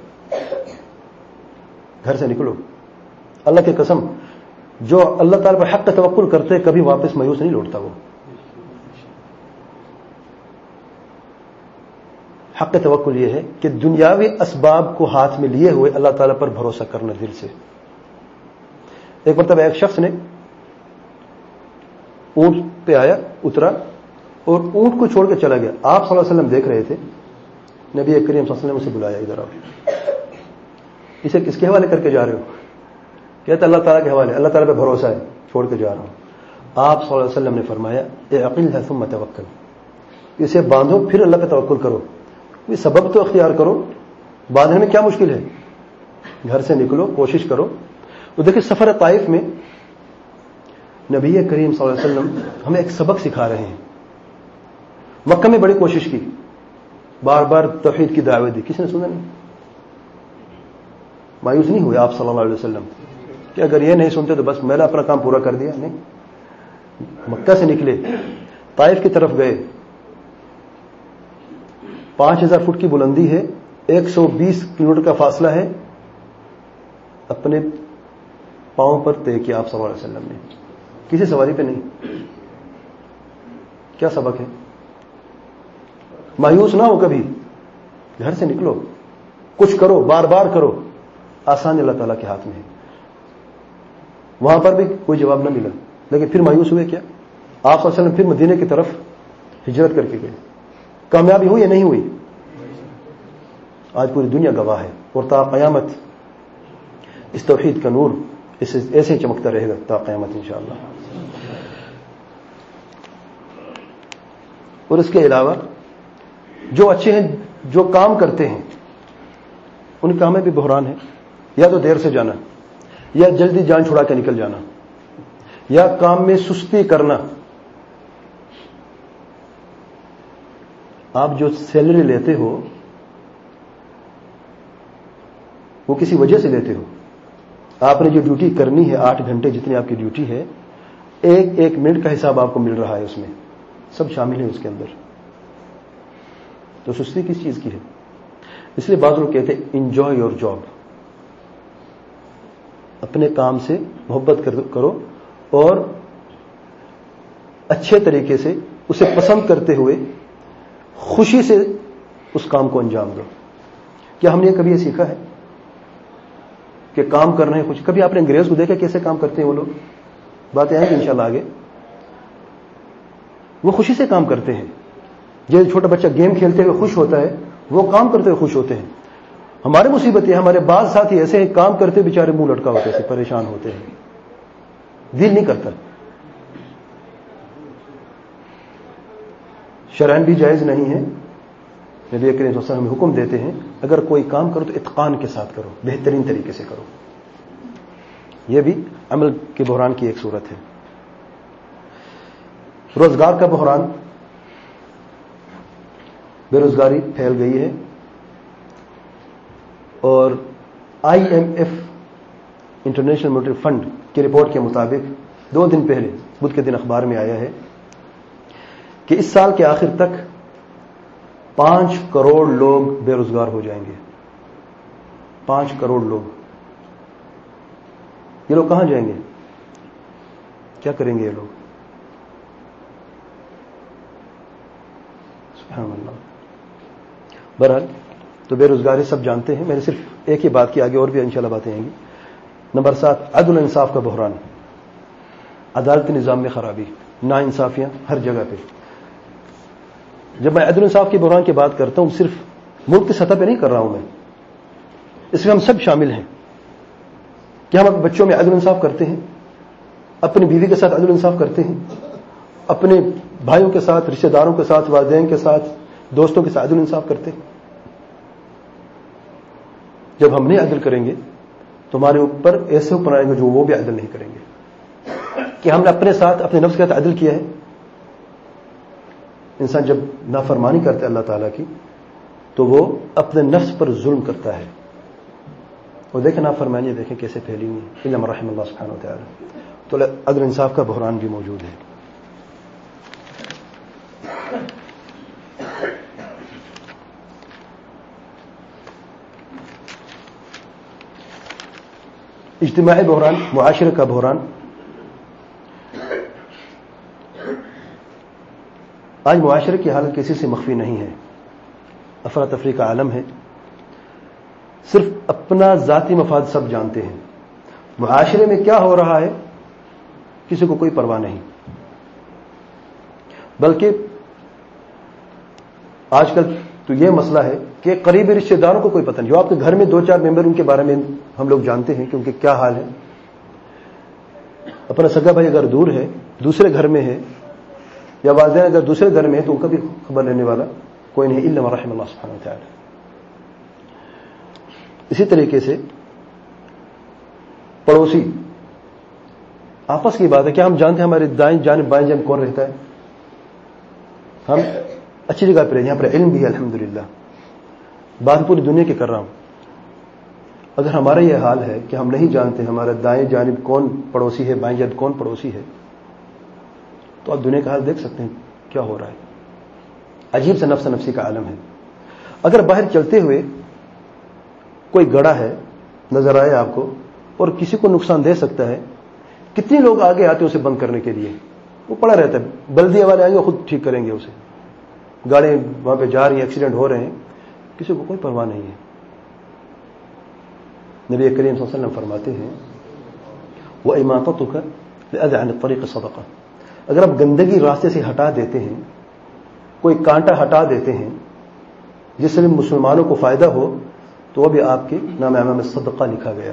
گھر سے نکلو. اللہ کی قسم جو اللہ تعالیٰ پر حق توکل کرتے کبھی واپس مایوس نہیں لوٹتا. وہ حق توکل یہ ہے کہ دنیاوی اسباب کو ہاتھ میں لیے ہوئے اللہ تعالیٰ پر بھروسہ کرنا دل سے. ایک مرتبہ ایک شخص نے اونٹ پہ آیا، اترا اور اونٹ کو چھوڑ کے چلا گیا. آپ صلی اللہ علیہ وسلم دیکھ رہے تھے. نبی کریم صلی اللہ علیہ وسلم اسے بلایا، ادھر آؤ. اسے کس کے حوالے کر کے جا رہے ہو؟ کہتے اللہ تعالیٰ کے حوالے، اللہ تعالیٰ پہ بھروسہ ہے، چھوڑ کے جا رہا ہوں. آپ صلی اللہ علیہ وسلم نے فرمایا اعقلها ثم توکل، اسے باندھو پھر اللہ پہ توکل کرو. یہ سبب تو اختیار کرو، باندھنے میں کیا مشکل ہے؟ گھر سے نکلو، کوشش کرو. وہ دیکھیں سفر طائف میں نبی کریم صلی اللہ علیہ وسلم ہمیں ایک سبق سکھا رہے ہیں. مکہ میں بڑی کوشش کی، بار بار توحید کی دعوت دی, کسی نے سنا نہیں. مایوس نہیں ہوئے آپ صلی اللہ علیہ وسلم کہ اگر یہ نہیں سنتے تو بس میں نے اپنا کام پورا کر دیا. نہیں, مکہ سے نکلے, طائف کی طرف گئے, پانچ ہزار فٹ کی بلندی ہے, ایک سو بیس کلو میٹر کا فاصلہ ہے, اپنے پاؤں پر طے کیا آپ صلی اللہ علیہ وسلم نے, کسی سواری پہ نہیں. کیا سبق ہے؟ مایوس نہ ہو کبھی, گھر سے نکلو, کچھ کرو, بار بار کرو, آسان اللہ تعالیٰ کے ہاتھ میں ہے. وہاں پر بھی کوئی جواب نہ ملا, لیکن پھر مایوس ہوئے کیا؟ آپ صلی اللہ علیہ وسلم پھر مدینے کی طرف ہجرت کر کے گئے. کامیابی ہوئی یا نہیں ہوئی؟ آج پوری دنیا گواہ ہے, اور تا قیامت اس توحید کا نور ایسے ہی چمکتا رہے گا تا قیامت انشاءاللہ. اور اس کے علاوہ جو اچھے ہیں, جو کام کرتے ہیں, ان کام میں بھی بحران ہے. یا تو دیر سے جانا, یا جلدی جان چھڑا کے نکل جانا, یا کام میں سستی کرنا. آپ جو سیلری لیتے ہو وہ کسی وجہ سے لیتے ہو. آپ نے جو ڈیوٹی کرنی ہے, آٹھ گھنٹے جتنی آپ کی ڈیوٹی ہے, ایک ایک منٹ کا حساب آپ کو مل رہا ہے, اس میں سب شامل ہے اس کے اندر. تو سستی کس چیز کی ہے؟ اس لیے بعض لوگ کہتے ہیں انجوائے یور جاب, اپنے کام سے محبت کرو اور اچھے طریقے سے اسے پسند کرتے ہوئے خوشی سے اس کام کو انجام دو. کیا ہم نے کبھی یہ سیکھا ہے کہ کام کرنا ہے کچھ؟ کبھی آپ نے انگریز کو دیکھا کیسے کام کرتے ہیں وہ لوگ؟ باتیں آئیں گی انشاءاللہ آگے. وہ خوشی سے کام کرتے ہیں. جیسے چھوٹا بچہ گیم کھیلتے ہوئے خوش ہوتا ہے, وہ کام کرتے ہوئے خوش ہوتے ہیں. ہمارے مصیبت یہ, ہمارے بعض ساتھی ایسے ہیں کام کرتے بیچارے منہ لٹکا ہوتے ہیں, پریشان ہوتے ہیں, دل نہیں کرتا. شرعاً بھی جائز نہیں ہے. نبی کریم صلی اللہ علیہ وسلم حکم دیتے ہیں اگر کوئی کام کرو تو اتقان کے ساتھ کرو, بہترین طریقے سے کرو. یہ بھی عمل کے بحران کی ایک صورت ہے. روزگار کا بحران, بے روزگاری پھیل گئی ہے, اور I M F international monetary fund کی رپورٹ کے مطابق دو دن پہلے بدھ کے دن اخبار میں آیا ہے کہ اس سال کے آخر تک پانچ کروڑ لوگ بے روزگار ہو جائیں گے. پانچ کروڑ لوگ. یہ لوگ کہاں جائیں گے؟ کیا کریں گے یہ لوگ؟ سبحان اللہ. بہرحال تو بے روزگاری سب جانتے ہیں. میں نے صرف ایک ہی بات کی, آگے اور بھی انشاءاللہ باتیں آئیں گی. نمبر سات, عدل انصاف کا بحران, عدالتی نظام میں خرابی, نا انصافیاں ہر جگہ پہ. جب میں عدل انصاف کے بحران کی بات کرتا ہوں صرف ملک کی سطح پہ نہیں کر رہا ہوں میں, اس میں ہم سب شامل ہیں کہ ہم اپنے بچوں میں عدل انصاف کرتے ہیں, اپنی بیوی کے ساتھ عدل انصاف کرتے ہیں, اپنے بھائیوں کے ساتھ, رشتہ داروں کے ساتھ, والدین کے ساتھ, دوستوں کے ساتھ عدل انصاف کرتے ہیں. جب ہم نہیں عدل کریں گے تو ہمارے اوپر ایسے حکم آئیں گے جو وہ بھی عدل نہیں کریں گے کہ ہم نے اپنے ساتھ, اپنے نفس کے ساتھ عدل کیا ہے. انسان جب نافرمانی کرتا ہے اللہ تعالیٰ کی تو وہ اپنے نفس پر ظلم کرتا ہے. اور دیکھیں نافرمانی دیکھیں کیسے پھیلی ہوئی ہے, الا من رحم اللہ سبحانہ و تعالی. تو عدل انصاف کا بحران بھی موجود ہے. اجتماعی بحران, معاشرے کا بحران. آج معاشرے کی حالت کسی سے مخفی نہیں ہے, افراتفری کا عالم ہے, صرف اپنا ذاتی مفاد سب جانتے ہیں. معاشرے میں کیا ہو رہا ہے کسی کو کوئی پرواہ نہیں. بلکہ آج کل تو یہ مسئلہ ہے کہ قریبی رشتہ داروں کو کوئی پتہ نہیں. جو آپ کے گھر میں دو چار ممبر, ان کے بارے میں ہم لوگ جانتے ہیں کہ ان کے کیا حال ہے. اپنا سگا بھائی اگر دور ہے, دوسرے گھر میں ہے, یا والدین اگر دوسرے گھر میں ہے, تو ان کا بھی خبر لینے والا کوئی نہیں, الا من رحم اللہ سبحانہ و تعالی. اسی طریقے سے پڑوسی آپس کی بات ہے. کیا ہم جانتے ہیں ہمارے دائیں جانب بائیں جانب کون رہتا ہے؟ ہم اچھی جگہ پہ رہے, یہاں پر علم بھی ہے الحمدللہ. بات پوری دنیا کی کر رہا ہوں. اگر ہمارا یہ حال ہے کہ ہم نہیں جانتے ہمارا دائیں جانب کون پڑوسی ہے, بائیں جانب کون پڑوسی ہے, تو آپ دنیا کا حال دیکھ سکتے ہیں کیا ہو رہا ہے. عجیب سا نفس نفسی کا عالم ہے. اگر باہر چلتے ہوئے کوئی گڑھا ہے نظر آئے آپ کو اور کسی کو نقصان دے سکتا ہے, کتنے لوگ آگے آتے ہیں اسے بند کرنے کے لیے. وہ پڑا رہتا ہے, بلدیہ والے آئیں گے خود ٹھیک کریں گے اسے. گاڑی وہاں پہ جا رہی ہیں, ایکسیڈنٹ ہو رہے ہیں, کسی کو کوئی پرواہ نہیں ہے. نبی کریم صلی اللہ علیہ وسلم فرماتے ہیں وَإِمَاطَتُكَ لِأَذَى عَنِ الطَّرِيقِ صَدَقَةٌ. اگر آپ گندگی راستے سے ہٹا دیتے ہیں, کوئی کانٹا ہٹا دیتے ہیں جس سے مسلمانوں کو فائدہ ہو, تو وہ بھی آپ کے نام اعمال میں صدقہ لکھا گیا.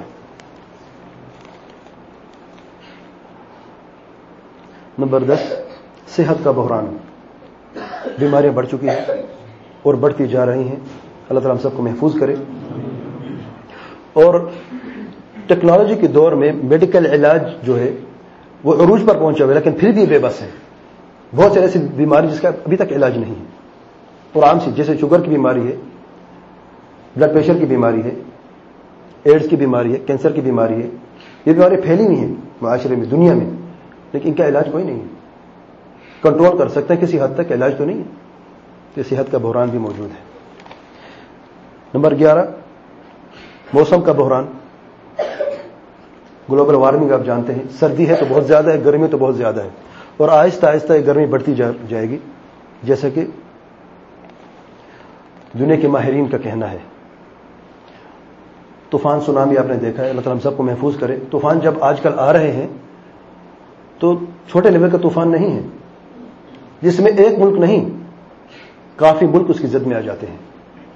نمبر دس, صحت کا بحران. بیماریاں بڑھ چکی ہیں اور بڑھتی جا رہی ہیں. اللہ تعالیٰ ہم سب کو محفوظ کرے. اور ٹیکنالوجی کے دور میں میڈیکل علاج جو ہے وہ عروج پر پہنچا ہوا ہے, لیکن پھر بھی بے بس ہے. بہت سے ایسی بیماری جس کا ابھی تک علاج نہیں ہے, اور عام سی جیسے شوگر کی بیماری ہے, بلڈ پریشر کی بیماری ہے, ایڈز کی بیماری ہے, کینسر کی بیماری ہے. یہ بیماری پھیلی ہوئی ہیں معاشرے میں, دنیا میں, لیکن ان کا علاج کوئی نہیں ہے. کنٹرول کر سکتے ہیں کسی حد تک, علاج تو نہیں ہے. تو صحت کا بحران بھی موجود ہے. نمبر گیارہ, موسم کا بحران. گلوبل وارمنگ آپ جانتے ہیں, سردی ہے تو بہت زیادہ ہے, گرمی تو بہت زیادہ ہے, اور آہستہ آہستہ یہ گرمی بڑھتی جائے گی, جیسا کہ دنیا کے ماہرین کا کہنا ہے. طوفان سونامی آپ نے دیکھا ہے, اللہ تعالیٰ ہم سب کو محفوظ کرے. طوفان جب آج کل آ رہے ہیں تو چھوٹے لیول کا طوفان نہیں ہے, جس میں ایک ملک نہیں کافی ملک اس کی زد میں آ جاتے ہیں.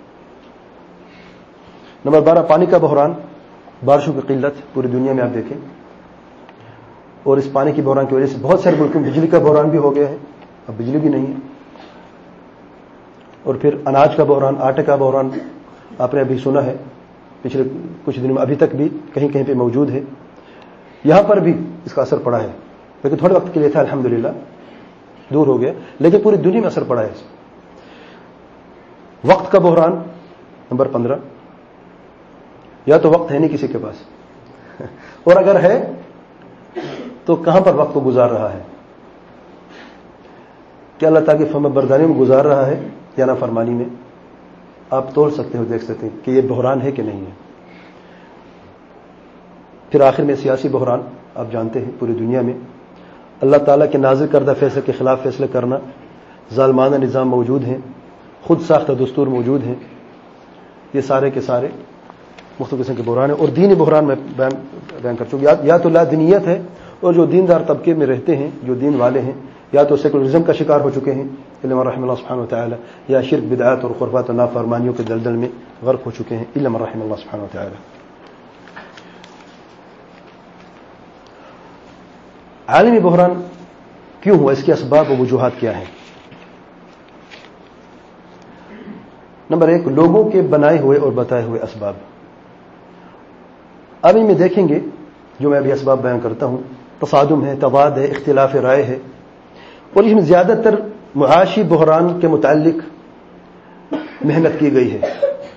نمبر بارہ, پانی کا بحران. بارشوں کی قلت پوری دنیا میں آپ دیکھیں, اور اس پانی کی بحران کی وجہ سے بہت سارے ملکوں میں بجلی کا بحران بھی ہو گیا ہے, اب بجلی بھی نہیں ہے. اور پھر اناج کا بحران, آٹے کا بحران آپ نے ابھی سنا ہے پچھلے کچھ دنوں میں, ابھی تک بھی کہیں کہیں پہ موجود ہے. یہاں پر بھی اس کا اثر پڑا ہے, لیکن تھوڑے وقت کے لیے تھا, الحمدللہ دور ہو گیا, لیکن پوری دنیا میں اثر پڑا ہے. وقت کا بحران. نمبر پندرہ, یا تو وقت ہے نہیں کسی کے پاس, اور اگر ہے تو کہاں پر وقت کو گزار رہا ہے. کیا اللہ تعالیٰ کی فرما برداری میں گزار رہا ہے یا نہ فرمانی میں. آپ تول سکتے ہو, دیکھ سکتے ہیں کہ یہ بحران ہے کہ نہیں ہے. پھر آخر میں سیاسی بحران. آپ جانتے ہیں پوری دنیا میں اللہ تعالیٰ کے نازل کردہ فیصلے کے خلاف فیصلے کرنا, ظالمانہ نظام موجود ہیں, خود ساختہ دستور موجود ہیں. یہ سارے کے سارے مختلف قسم کے بحران ہیں. اور دینی بحران میں بیان کر چکا, یا تو لا دینیت ہے, اور جو دیندار طبقے میں رہتے ہیں, جو دین والے ہیں, یا تو سیکولرزم کا شکار ہو چکے ہیں الا من رحم اللہ سبحانہ وتعالی, یا شرک بدعات اور خرافات و نافرمانیوں کے دلدل میں غرق ہو چکے ہیں الا من رحم اللہ سبحانہ وتعالی. عالمی بحران کیوں ہوا, اس کے اسباب و وجوہات کیا ہیں. نمبر ایک, لوگوں کے بنائے ہوئے اور بتائے ہوئے اسباب. اب ان میں دیکھیں گے جو میں ابھی اسباب بیان کرتا ہوں, تصادم ہے, تضاد ہے, اختلاف رائے ہے, اور اس میں زیادہ تر معاشی بحران کے متعلق محنت کی گئی ہے.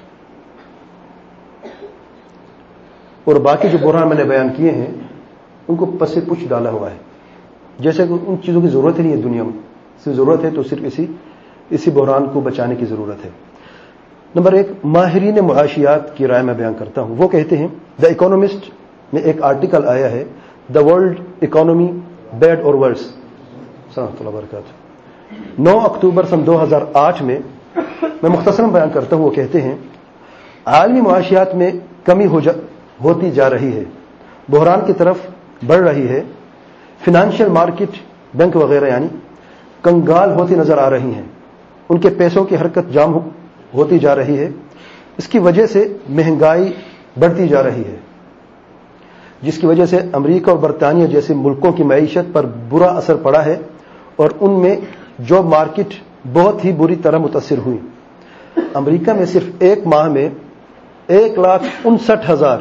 اور باقی جو بحران میں نے بیان کیے ہیں ان کو پس پچھ ڈالا ہوا ہے, جیسے کہ ان چیزوں کی ضرورت ہی نہیں ہے دنیا میں. صرف ضرورت ہے تو صرف اسی اسی بحران کو بچانے کی ضرورت ہے. نمبر ایک, ماہرین معاشیات کی رائے میں بیان کرتا ہوں. وہ کہتے ہیں, دا اکانومسٹ میں ایک آرٹیکل آیا ہے, دا ورلڈ اکانومی بیڈ اور ورس, سلامت اللہ وبرکاتہ, نو اکتوبر سن دو ہزار آٹھ میں. میں مختصراً بیان کرتا ہوں. وہ کہتے ہیں عالمی معاشیات میں کمی ہو جا ہوتی جا رہی ہے, بحران کی طرف بڑھ رہی ہے, فنانشل مارکیٹ بینک وغیرہ یعنی کنگال ہوتی نظر آ رہی ہیں, ان کے پیسوں کی حرکت جام ہوتی جا رہی ہے. اس کی وجہ سے مہنگائی بڑھتی جا رہی ہے, جس کی وجہ سے امریکہ اور برطانیہ جیسے ملکوں کی معیشت پر برا اثر پڑا ہے, اور ان میں جاب مارکیٹ بہت ہی بری طرح متاثر ہوئی. امریکہ میں صرف ایک ماہ میں ایک لاکھ انسٹھ ہزار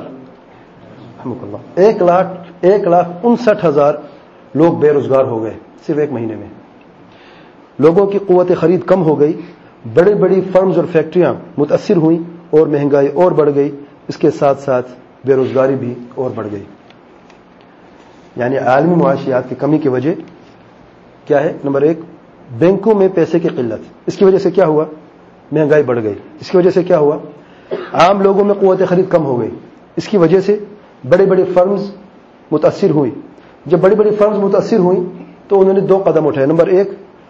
ایک لاکھ ایک لاکھ انسٹھ ہزار لوگ بے روزگار ہو گئے صرف ایک مہینے میں. لوگوں کی قوت خرید کم ہو گئی, بڑی بڑی فرمز اور فیکٹریاں متاثر ہوئیں اور مہنگائی اور بڑھ گئی, اس کے ساتھ ساتھ بے روزگاری بھی اور بڑھ گئی. یعنی عالمی معاشیات کی کمی کی وجہ کیا ہے؟ نمبر ایک, بینکوں میں پیسے کی قلت, اس کی وجہ سے کیا ہوا؟ مہنگائی بڑھ گئی. اس کی وجہ سے کیا ہوا؟ عام لوگوں میں قوت خرید کم ہو گئی. اس کی وجہ سے بڑی بڑی فرمز متاثر ہوئی. جب بڑی بڑی فرمز متاثر ہوئیں تو انہوں نے دو قدم اٹھائے. نمبر ایک,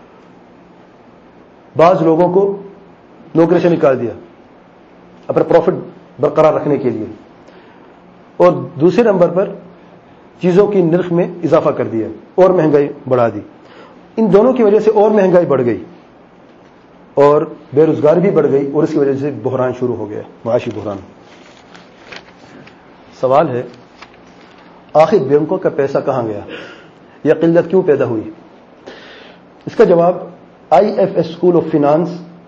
بعض لوگوں کو نوکری سے نکال دیا اپنا پروفٹ برقرار رکھنے کے لیے, اور دوسرے نمبر پر چیزوں کی نرخ میں اضافہ کر دیا اور مہنگائی بڑھا دی. ان دونوں کی وجہ سے اور مہنگائی بڑھ گئی اور بے روزگاری بھی بڑھ گئی, اور اس کی وجہ سے بحران شروع ہو گیا, معاشی بحران. سوال ہے, آخر بینکوں کا پیسہ کہاں گیا؟ یہ قلت کیوں پیدا ہوئی؟ اس کا جواب I F S school of finance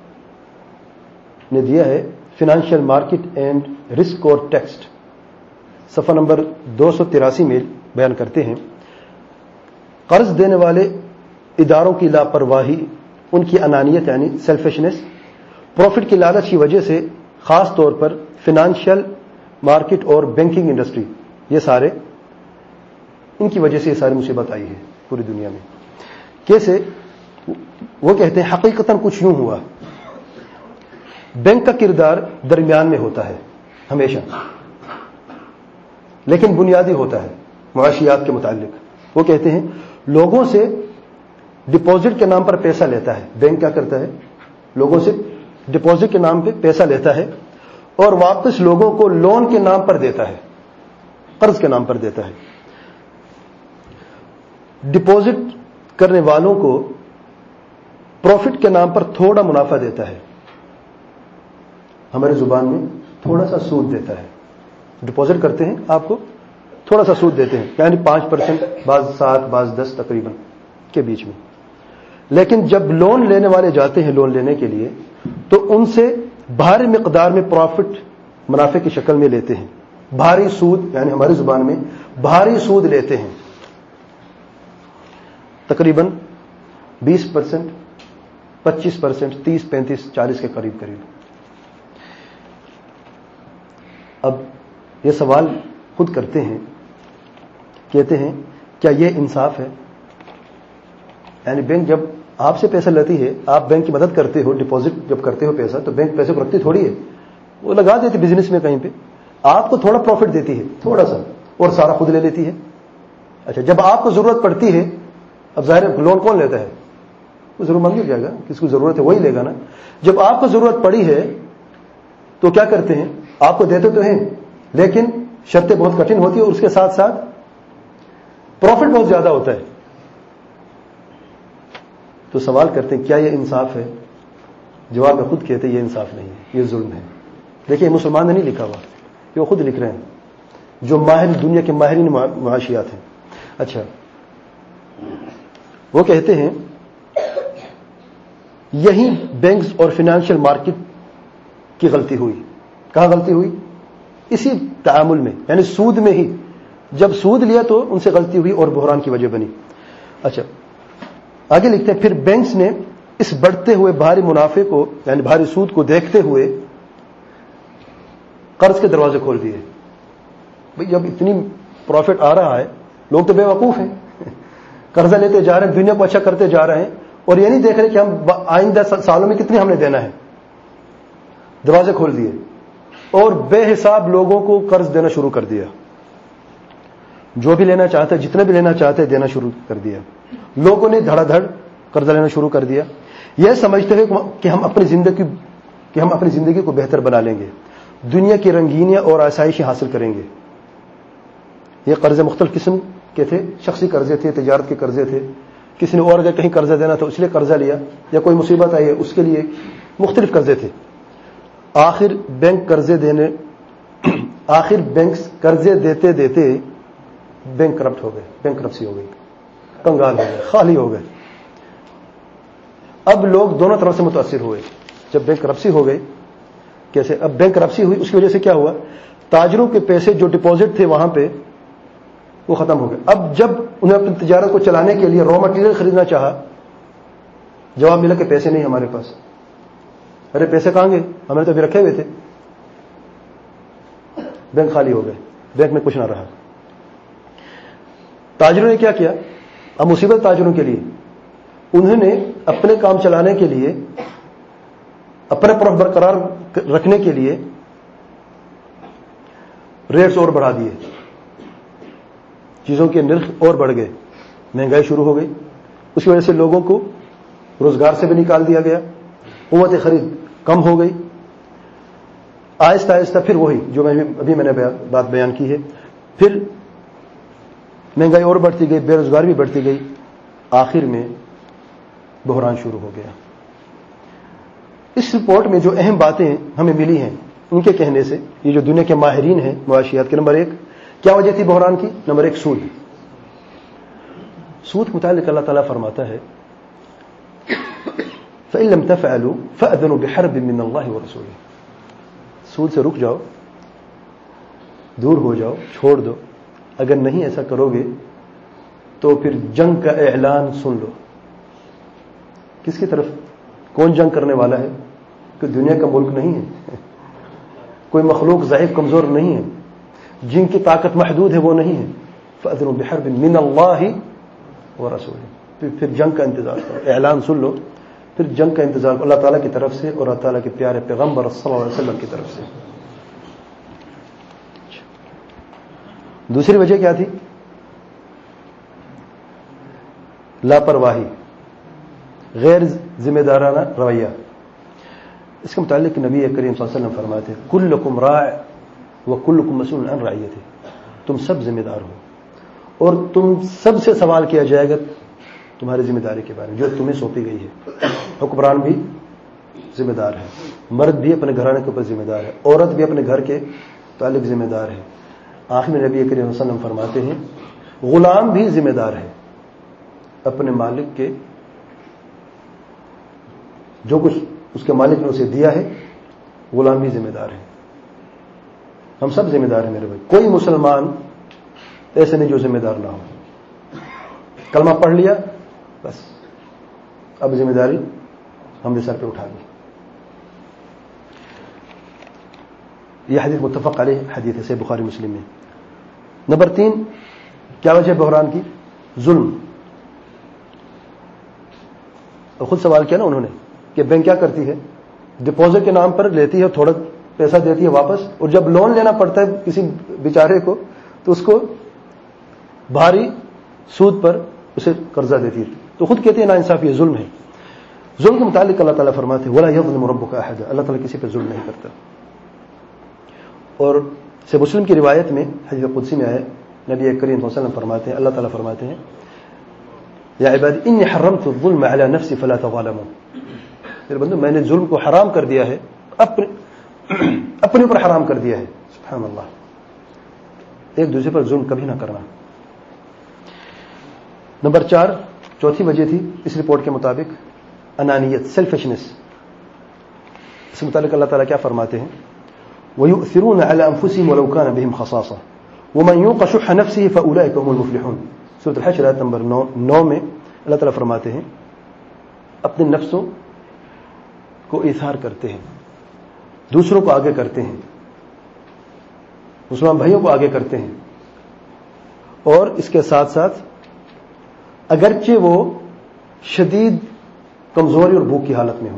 نے دیا ہے. فائنینشیل مارکیٹ اینڈ رسک اور ٹیکسٹ, صفحہ نمبر دو سو تراسی میں بیان کرتے ہیں, قرض دینے والے اداروں کی لاپرواہی, ان کی انانیت یعنی سیلفشنس, پروفٹ کی لالچ کی وجہ سے خاص طور پر فائنینشیل مارکیٹ اور بینکنگ انڈسٹری, یہ سارے ان کی وجہ سے یہ ساری مصیبت آئی ہے پوری دنیا میں. کیسے؟ وہ کہتے ہیں حقیقتاً کچھ یوں ہوا, بینک کا کردار درمیان میں ہوتا ہے ہمیشہ, لیکن بنیادی ہوتا ہے معاشیات کے متعلق. وہ کہتے ہیں لوگوں سے ڈپازٹ کے نام پر پیسہ لیتا ہے. بینک کیا کرتا ہے؟ لوگوں سے ڈپازٹ کے نام پہ پیسہ لیتا ہے اور واپس لوگوں کو لون کے نام پر دیتا ہے, قرض کے نام پر دیتا ہے. ڈپازٹ کرنے والوں کو پروفٹ کے نام پر تھوڑا منافع دیتا ہے, ہماری زبان میں تھوڑا سا سود دیتا ہے. ڈپازٹ کرتے ہیں, آپ کو تھوڑا سا سود دیتے ہیں, یعنی پانچ پرسنٹ, بعض سات, بعض دس تقریباً کے بیچ میں. لیکن جب لون لینے والے جاتے ہیں لون لینے کے لیے تو ان سے بھاری مقدار میں پروفٹ منافع کی شکل میں لیتے ہیں, بھاری سود, یعنی ہماری زبان میں بھاری سود لیتے ہیں, تقریباً بیس پرسنٹ, پچیس پرسنٹ, تیس, پینتیس, چالیس کے قریب قریب. اب یہ سوال خود کرتے ہیں, کہتے ہیں کیا یہ انصاف ہے؟ یعنی بینک جب آپ سے پیسہ لیتی ہے, آپ بینک کی مدد کرتے ہو, ڈپازٹ جب کرتے ہو پیسہ, تو بینک پیسے کو رکھتی تھوڑی ہے, وہ لگا دیتی بزنس میں کہیں پہ, آپ کو تھوڑا پروفٹ دیتی ہے, تھوڑا سا, اور سارا خود لے لیتی ہے. اچھا, جب آپ کو ضرورت پڑتی ہے, اب ظاہر ہے لون کون لیتا ہے؟ وہ ضرور مانگ جائے گا, کس کو ضرورت ہے وہی لے گا نا. جب آپ کو ضرورت پڑی ہے تو کیا کرتے ہیں؟ آپ کو دیتے تو ہیں, لیکن شرطیں بہت کٹھن ہوتی ہیں, اور اس کے ساتھ ساتھ پروفٹ بہت زیادہ ہوتا ہے. تو سوال کرتے ہیں کیا یہ انصاف ہے؟ جواب میں خود کہتے ہیں یہ انصاف نہیں ہے, یہ ظلم ہے. دیکھیں مسلمان نے نہیں لکھا ہوا, یہ وہ خود لکھ رہے ہیں جو ماہر دنیا کے ماہرین معاشیات ہیں. اچھا, وہ کہتے ہیں یہی بینکس اور فائنینشیل مارکیٹ کی غلطی ہوئی. کہاں غلطی ہوئی؟ اسی تعامل میں, یعنی سود میں ہی. جب سود لیا تو ان سے غلطی ہوئی اور بحران کی وجہ بنی. اچھا, آگے لکھتے ہیں پھر بینکس نے اس بڑھتے ہوئے بھاری منافع کو, یعنی بھاری سود کو دیکھتے ہوئے قرض کے دروازے کھول دیے. بھئی جب اتنی پروفٹ آ رہا ہے, لوگ تو بے وقوف ہیں, قرضہ لیتے جا رہے ہیں, دنیا کو اچھا کرتے جا رہے ہیں, اور یہ نہیں دیکھ رہے کہ ہم آئندہ سالوں میں کتنے ہم نے دینا ہے. دروازے کھول دیے اور بے حساب لوگوں کو قرض دینا شروع کر دیا. جو بھی لینا چاہتے, جتنا بھی لینا چاہتے دینا شروع کر دیا. لوگوں نے دھڑا دھڑ قرضہ لینا شروع کر دیا, یہ سمجھتے ہوئے کہ ہم اپنی زندگی کہ ہم اپنی زندگی کو بہتر بنا لیں گے, دنیا کی رنگینیاں اور آسائشیں حاصل کریں گے. یہ قرضے مختلف قسم کے تھے, شخصی قرضے تھے, تجارت کے قرضے تھے, کسی نے اور اگر کہیں قرضہ دینا تھا اس لیے قرضہ لیا, یا کوئی مصیبت آئی ہے اس کے لیے مختلف قرضے تھے. آخر بینک قرضے دینے آخر بینک قرضے دیتے دیتے بینک کرپٹ ہو گئے, بینک کرپسی ہو گئی, کنگال ہو گئے, خالی ہو گئے. اب لوگ دونوں طرف سے متاثر ہوئے. جب بینک کرپسی ہو گئی, کیسے؟ اب بینک کرپسی ہوئی, اس کی وجہ سے کیا ہوا؟ تاجروں کے پیسے جو ڈپازٹ تھے وہاں پہ وہ ختم ہو گئے. اب جب انہیں اپنی تجارت کو چلانے کے لیے را مٹیریل خریدنا چاہا جواب ملا کہ پیسے نہیں ہمارے پاس. ارے پیسے کہاں گئے؟ ہم نے تو ابھی رکھے ہوئے تھے. بینک خالی ہو گئے, بینک میں کچھ نہ رہا. تاجروں نے کیا کیا؟ اب مصیبت تاجروں کے لیے. انہوں نے اپنے کام چلانے کے لیے, اپنے پروفٹ برقرار رکھنے کے لیے ریٹس اور بڑھا دیے, چیزوں کے نرخ اور بڑھ گئے, مہنگائی شروع ہو گئی. اس کی وجہ سے لوگوں کو روزگار سے بھی نکال دیا گیا, قوت خرید کم ہو گئی. آہستہ آہستہ پھر وہی جو میں ابھی میں نے بات بیان کی ہے, پھر مہنگائی اور بڑھتی گئی, بے روزگاری بھی بڑھتی گئی. آخر میں بحران شروع ہو گیا. اس رپورٹ میں جو اہم باتیں ہمیں ملی ہیں ان کے کہنے سے, یہ جو دنیا کے ماہرین ہیں معاشیات کے, نمبر ایک کیا وجہ تھی بحران کی؟ نمبر ایک سود. سود کے متعلق اللہ تعالیٰ فرماتا ہے فَإِن لَمْ تَفْعَلُوا فَأْذَنُوا بِحَرْبٍ مِّنَ اللَّهِ وَرَسُولِهِ. سود سے رک جاؤ, دور ہو جاؤ, چھوڑ دو. اگر نہیں ایسا کرو گے تو پھر جنگ کا اعلان سن لو. کس کی طرف؟ کون جنگ کرنے والا ہے؟ کہ دنیا کا ملک نہیں ہے, کوئی مخلوق ضعیف کمزور نہیں ہے, جن کی طاقت محدود ہے وہ نہیں ہے. فَأَذَنُوا بِحَرْبٍ مِّنَ اللَّهِ وَرَسُولِهِ. پھر جنگ کا انتظار کرو, اعلان سن لو, پھر جنگ کا انتظار اللہ تعالیٰ کی طرف سے اور اللہ تعالیٰ کے پیارے پیغمبر صلی اللہ علیہ وسلم کی طرف سے. دوسری وجہ کیا تھی؟ لاپرواہی, غیر ذمہ دارانہ رویہ. اس کے متعلق نبی کریم صلی اللہ علیہ وسلم فرماتے ہیں کلکم راع وکلکم مسئول عن رعیتہ. تم سب ذمہ دار ہو اور تم سب سے سوال کیا جائے گا تمہاری ذمہ داری کے بارے میں جو تمہیں سونپی گئی ہے. حکمران بھی ذمہ دار ہے, مرد بھی اپنے گھرانے کے اوپر ذمہ دار ہے, عورت بھی اپنے گھر کے تعلق ذمہ دار ہے. آخر میں نبی کریم صلی اللہ علیہ وسلم فرماتے ہیں غلام بھی ذمہ دار ہے اپنے مالک کے, جو کچھ اس کے مالک نے اسے دیا ہے غلام بھی ذمہ دار ہے. ہم سب ذمہ دار ہیں میرے بھائی. کوئی مسلمان ایسے نہیں جو ذمہ دار نہ ہو. کلمہ پڑھ لیا بس, اب ذمہ داری ہم نے سر پہ اٹھا لی. یہ حدیث متفق علیہ حدیث ہے, صحیح بخاری مسلم میں. نمبر تین کیا وجہ بحران کی؟ ظلم. اور خود سوال کیا نا انہوں نے کہ بینک کیا کرتی ہے, ڈپازٹ کے نام پر لیتی ہے, تھوڑا پیسہ دیتی ہے واپس, اور جب لون لینا پڑتا ہے کسی بیچارے کو تو اس کو بھاری سود پر اسے قرضہ دیتی ہے. تو خود کہتے ہیں نا انصافی, یہ ظلم ہے. ظلم کے متعلق اللہ تعالیٰ فرماتے ہیں وَلَا يَظْلِمُ رَبُّكَ أَحَدًا. اللہ تعالیٰ کسی پہ ظلم نہیں کرتا. اور سے مسلم کی روایت میں حدیث قدسی میں آئے نبی کریم صلی اللہ علیہ وسلم فرماتے ہیں, اللہ تعالیٰ فرماتے ہیں یا عبادی انی حرمت الظلم علی نفسی فلا تظالموا. میرے بندو میں نے ظلم کو حرام کر دیا ہے, اپنے اپنے اوپر حرام کر دیا ہے. سبحان اللہ. ایک دوسرے پر ظلم کبھی نہ کرنا. نمبر چار چوتھی وجہ تھی اس رپورٹ کے مطابق انانیت, سیلفشنس. اس کے متعلق اللہ تعالیٰ کیا فرماتے ہیں وَيُؤْثِرُونَ عَلَى أَنفُسِهِمْ وَلَوْ كَانَ بِهِمْ خَصَاصَةٌ وَمَنْ يُوقَ شُحَّ نَفْسِهِ فَأُولَئِكَ هُمُ الْمُفْلِحُونَ. سورۃ الحشر آیت نمبر نو میں اللہ تعالیٰ فرماتے ہیں اپنے نفسوں کو ایثار کرتے ہیں, دوسروں کو آگے کرتے ہیں, مسلمان بھائیوں کو آگے کرتے ہیں, اور اس کے ساتھ ساتھ اگرچہ وہ شدید کمزوری اور بھوک کی حالت میں ہوں.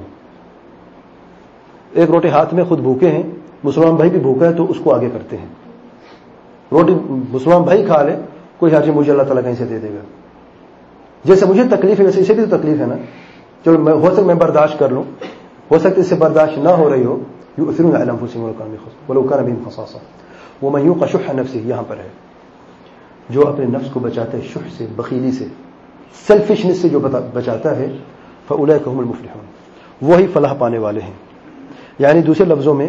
ایک روٹی ہاتھ میں خود بھوکے ہیں, مسلمان بھائی بھی بھوکا ہے تو اس کو آگے کرتے ہیں. روٹی مسلمان بھائی کھا لے, کوئی حاجی مجھے اللہ تعالیٰ کہیں سے دے دے گا, جیسے مجھے تکلیف ہے ویسے اسے بھی تو تکلیف ہے نا, چلو میں ہو سکتا میں برداشت کر لوں, ہو سکتا اس سے برداشت نہ ہو رہی ہو. یؤثرون علی انفسہم ولو کان بہم خصاصہ ومن یوق شح نفسہ. یہاں پر ہے جو اپنے نفس کو بچاتا ہے شح سے, بخیلی سے, سیلفشنس سے جو بچاتا ہے فاولئک هم المفلحون, وہی فلاح پانے والے ہیں. یعنی دوسرے لفظوں میں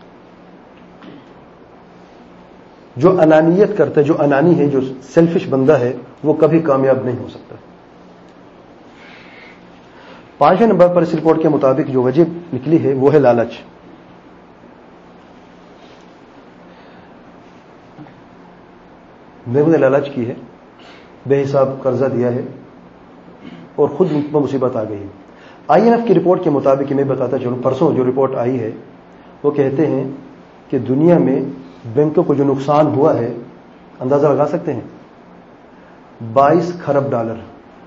جو انانیت کرتا ہے, جو انانی ہے, جو سیلفش بندہ ہے, وہ کبھی کامیاب نہیں ہو سکتا. پانچویں نمبر پر اس رپورٹ کے مطابق جو وجہ نکلی ہے وہ ہے لالچ. لوگوں نے لالچ کی ہے, بے حساب قرضہ دیا ہے اور خود ان پر مصیبت آ گئی ہے. آئی ایم ایف کی رپورٹ کے مطابق میں بتاتا چلوں، پرسوں جو رپورٹ آئی ہے وہ کہتے ہیں کہ دنیا میں بینکوں کو جو نقصان ہوا ہے اندازہ لگا سکتے ہیں، بائیس کھرب ڈالر.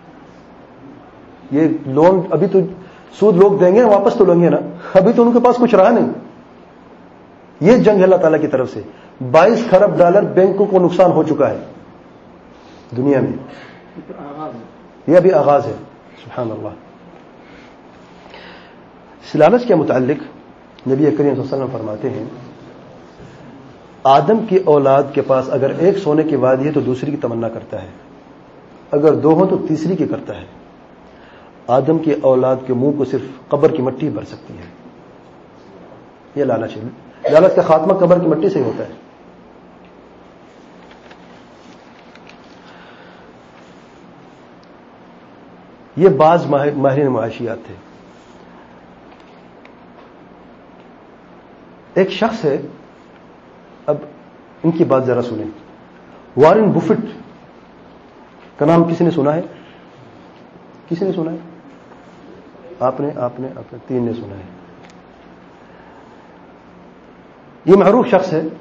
یہ لون ابھی تو سود لوگ دیں گے، واپس تو لیں گے نا، ابھی تو ان کے پاس کچھ رہا نہیں. یہ جنگ ہے اللہ تعالیٰ کی طرف سے. بائیس کھرب ڈالر بینکوں کو نقصان ہو چکا ہے دنیا میں. یہ ابھی آغاز ہے. سبحان اللہ. اس لالچ کے متعلق نبی کریم صلی اللہ علیہ وسلم فرماتے ہیں آدم کی اولاد کے پاس اگر ایک سونے کی وادی ہے تو دوسری کی تمنا کرتا ہے، اگر دو ہوں تو تیسری کی کرتا ہے. آدم کی اولاد کے منہ کو صرف قبر کی مٹی بھر سکتی ہے. یہ لالچ ہے. لالچ کا خاتمہ قبر کی مٹی سے ہی ہوتا ہے. یہ بعض ماہرین معاشیات تھے. ایک شخص ہے، اب ان کی بات ذرا سنیں. وارن بفٹ کا نام کسی نے سنا ہے؟ کسی نے سنا ہے؟ آپ نے آپ نے آپ نے تین نے سنا ہے. یہ معروف شخص ہے.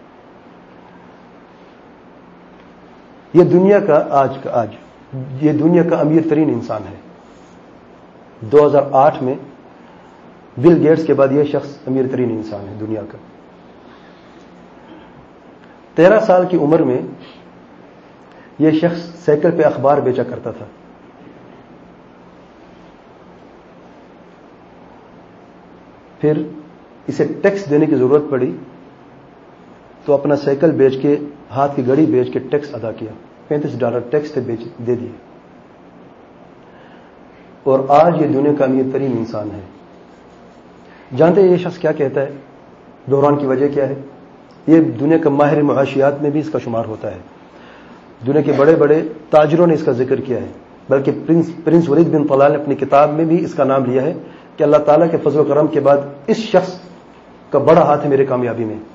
یہ دنیا کا آج کا آج یہ دنیا کا امیر ترین انسان ہے. دو ہزار آٹھ میں بل گیٹس کے بعد یہ شخص امیر ترین انسان ہے دنیا کا. تیرہ سال کی عمر میں یہ شخص سائیکل پہ اخبار بیچا کرتا تھا. پھر اسے ٹیکس دینے کی ضرورت پڑی تو اپنا سائیکل بیچ کے، ہاتھ کی گھڑی بیچ کے ٹیکس ادا کیا. پینتیس ڈالر ٹیکس دے دیے اور آج یہ دنیا کا امیر ترین انسان ہے. جانتے ہیں یہ شخص کیا کہتا ہے؟ بحران کی وجہ کیا ہے؟ یہ دنیا کا ماہر معاشیات میں بھی اس کا شمار ہوتا ہے. دنیا کے بڑے بڑے تاجروں نے اس کا ذکر کیا ہے، بلکہ prince prince Waleed bin Talal نے اپنی کتاب میں بھی اس کا نام لیا ہے کہ اللہ تعالیٰ کے فضل و کرم کے بعد اس شخص کا بڑا ہاتھ ہے میرے کامیابی میں.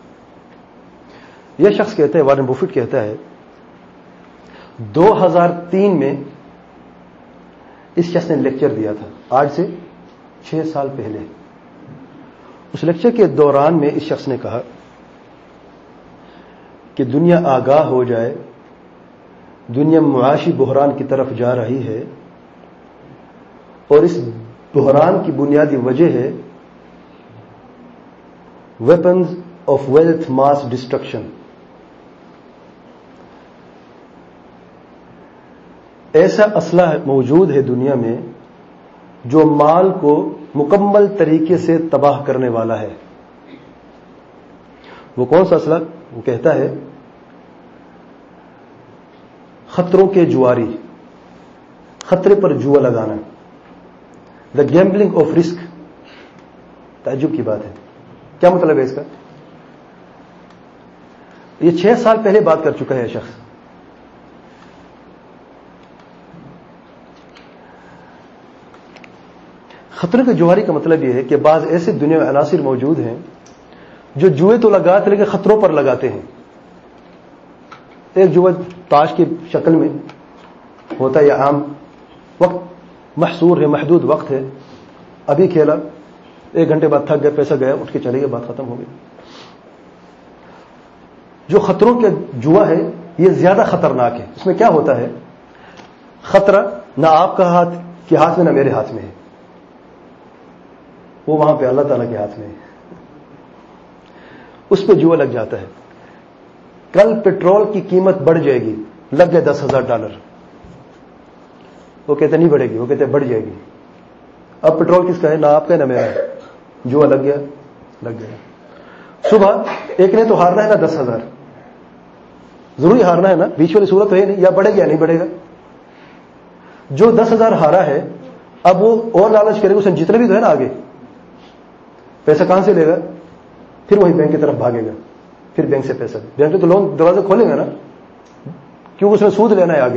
یہ شخص کہتا ہے، وارن بفٹ کہتا ہے، دو ہزار تین میں اس شخص نے لیکچر دیا تھا، آج سے چھ سال پہلے. اس لیکچر کے دوران میں اس شخص نے کہا کہ دنیا آگاہ ہو جائے، دنیا معاشی بحران کی طرف جا رہی ہے اور اس بحران کی بنیادی وجہ ہے weapons of wealth mass destruction. ایسا اسلحہ موجود ہے دنیا میں جو مال کو مکمل طریقے سے تباہ کرنے والا ہے. وہ کون سا اسلحہ؟ وہ کہتا ہے خطروں کے جواری، خطرے پر جوا لگانا، دا گیمبلنگ آف رسک. تعجب کی بات ہے. کیا مطلب ہے اس کا؟ یہ چھ سال پہلے بات کر چکا ہے یہ شخص. خطرے کے جواری کا مطلب یہ ہے کہ بعض ایسے دنیا میں عناصر موجود ہیں جو جوئے تو لگاتے لیکن خطروں پر لگاتے ہیں. ایک جوا تاش کی شکل میں ہوتا ہے، یا عام وقت محصور ہے، محدود وقت ہے، ابھی کھیلا، ایک گھنٹے بعد تھک گئے، پیسہ گیا، اٹھ کے چلے گئے، بات ختم ہو گئی. جو خطروں کے جوا ہے یہ زیادہ خطرناک ہے. اس میں کیا ہوتا ہے؟ خطرہ نہ آپ کا ہاتھ کے ہاتھ میں نہ میرے ہاتھ میں ہے، وہ وہاں پہ اللہ تعالیٰ کے ہاتھ میں ہے. اس پہ جوا لگ جاتا ہے. کل پیٹرول کی قیمت بڑھ جائے گی، لگ گئے دس ہزار ڈالر. وہ کہتے نہیں بڑھے گی، وہ کہتے بڑھ جائے گی. اب پیٹرول کس کا ہے؟ نہ آپ کا ہے نہ میرا ہے. جوا لگ گیا لگ گیا. صبح ایک نے تو ہارنا ہے نا دس ہزار، ضروری ہارنا ہے نا، بیچ والی صورت ہے نہیں، یا بڑھے گا یا نہیں بڑھے گا. جو دس ہزار ہارا ہے اب وہ اور لالچ کرے گا، اس نے جتنے بھی تو ہے نا آگے، پیسہ کہاں سے لے گا؟ پھر وہی بینک کی طرف بھاگے گا، پھر بینک سے پیسہ، بینک میں تو لون دروازہ کھولے گا نا، کیونکہ اس نے سود لینا ہے آگے.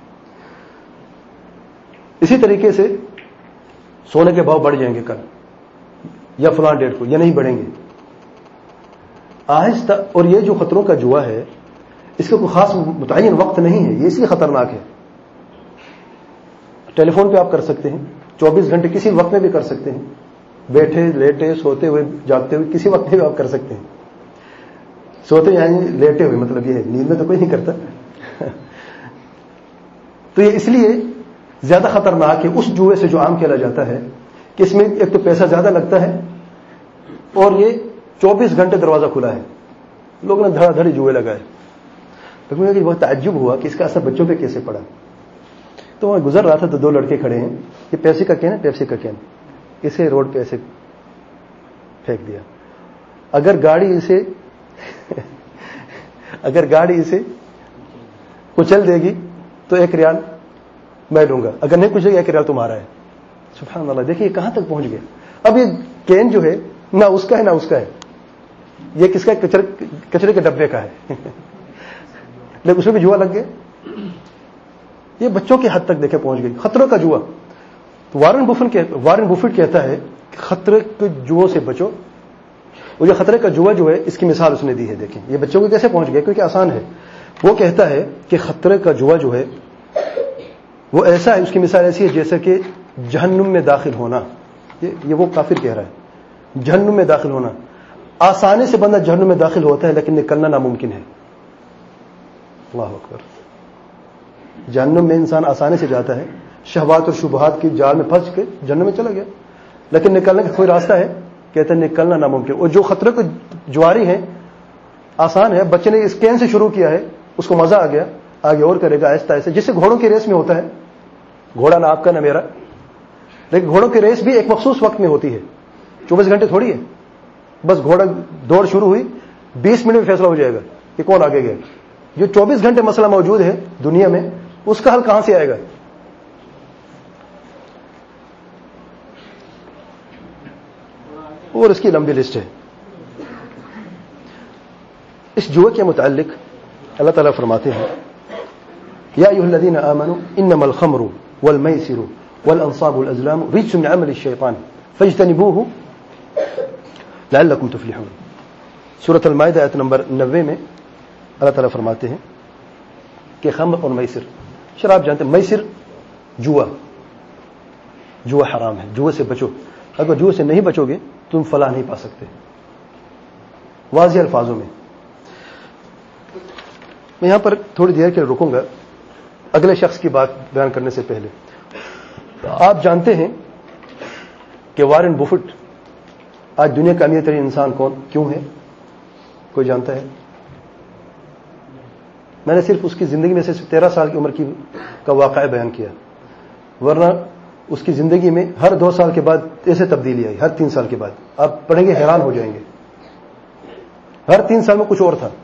اسی طریقے سے سونے کے بھاؤ بڑھ جائیں گے کل یا فلاں ڈیٹ کو، یا نہیں بڑھیں گے آہستہ. اور یہ جو خطروں کا جوا ہے اس کا کوئی خاص متعین وقت نہیں ہے، یہ اس لیے خطرناک ہے. ٹیلی فون پہ آپ کر سکتے ہیں चौबीस घंटे किसी वक्त में भी कर सकते हैं, बैठे लेटे सोते हुए जागते हुए किसी वक्त में भी आप कर सकते हैं। सोते यानी लेटे हुए, मतलब ये नींद में तो कोई नहीं करता। तो ये इसलिए ज्यादा खतरनाक है उस जुए से जो आम खेला जाता है कि इसमें एक तो पैसा ज्यादा लगता है और ये चौबीस घंटे दरवाजा खुला है, लोगों ने धड़ाधड़ी जुए लगाए। तो मुझे बहुत ताज्जुब हुआ कि इसका असर बच्चों पे कैसे पड़ा। तो वहां गुजर रहा था तो दो लड़के खड़े हैं, ये पेप्सी का कैन है, पेप्सी का कैन, इसे रोड पे ऐसे फेंक दिया। अगर गाड़ी इसे अगर गाड़ी इसे कुचल देगी तो एक रियाल मैं लूंगा, अगर नहीं कुचलेगी एक रियाल तुम्हारा है। सुभान अल्लाह, देखिए कहां तक पहुंच गया। अब ये कैन जो है ना उसका है ना उसका है, ये किसका, कचरे कचरे के डब्बे का है। लेकिन उसमें भी जुआ लग गया। ये बच्चों की हद तक देखे पहुंच गई, खतरों का जुआ। तो वारेन बुफेट के वारेन बुफेट कहता है कि खतरे के जुओं से बचो। और ये खतरे का जुआ जो है इसकी मिसाल उसने दी है। देखें ये बच्चों को कैसे पहुंच गया, क्योंकि आसान है। वो कहता है कि खतरे का जुआ जो है वो ऐसा है, उसकी मिसाल ऐसी है जैसे कि जहन्नुम में दाखिल होना। ये, ये वो काफिर कह रहा है, जहन्नुम में दाखिल होना। आसानी से बंदा जहन्नुम में दाखिल होता है लेकिन निकलना नामुमकिन है। अल्लाह अकबर। जहन्नुम में इंसान आसानी से जाता है, शहवात और शुबहात की जाल में फंस के जहन्नुम में चला गया, लेकिन निकलने का कोई रास्ता है, कहते हैं निकलना नामुमकिन। और जो खतरे को जुआरी है आसान है। बच्चे ने इस कैन से शुरू किया है, उसको मजा आ गया, आगे और करेगा आहिस्ता आहिस्ता, जिससे घोड़ों की रेस में होता है। घोड़ा ना आपका ना मेरा, लेकिन घोड़ों की रेस भी एक मखसूस वक्त में होती है, चौबीस घंटे थोड़ी है। बस घोड़ा दौड़ शुरू हुई, बीस मिनट में फैसला हो जाएगा कि कौन आगे गया। जो चौबीस घंटे मसला मौजूद है दुनिया में, उसका हल कहां से आएगा। और इसकी लंबी लिस्ट है। इस जुए के मुताल्लिक अल्लाह ताला फरमाते हैं, या अय्युहल्लज़ीना आमनू इन्नमल खम्रु वल मैसिरु वल अंसाबु वल अज़लामु रिज्सुम मिन अमलि शैतान फज्तनिबूहु लअल्लकुम तुफ्लिहून। सूरत अल-माइदा आयत नंबर नब्बे में अल्लाह ताला फरमाते हैं कि खम्र और मैसिर, शराब जानते हैं, मैसिर जुआ, जुआ हराम है, जुए से बचो। अगर जुए से नहीं बचोगे तुम फलाह नहीं पा सकते। वाज़ेह अल्फाजों में मैं यहां पर थोड़ी देर के लिए रुकूंगा अगले शख्स की बात बयान करने से पहले। तो आप जानते हैं कि वारेन बुफेट आज दुनिया का अमीर तरीन इंसान कौन क्यों है? कोई जानता है? मैंने सिर्फ उसकी जिंदगी में से तेरह साल की उम्र की का वाक़या बयान किया, वरना उसकी जिंदगी में हर दो साल के बाद ऐसे तब्दीली आई, हर तीन साल के बाद। आप पढ़ेंगे हैरान हो जाएंगे, हर तीन साल में कुछ और था।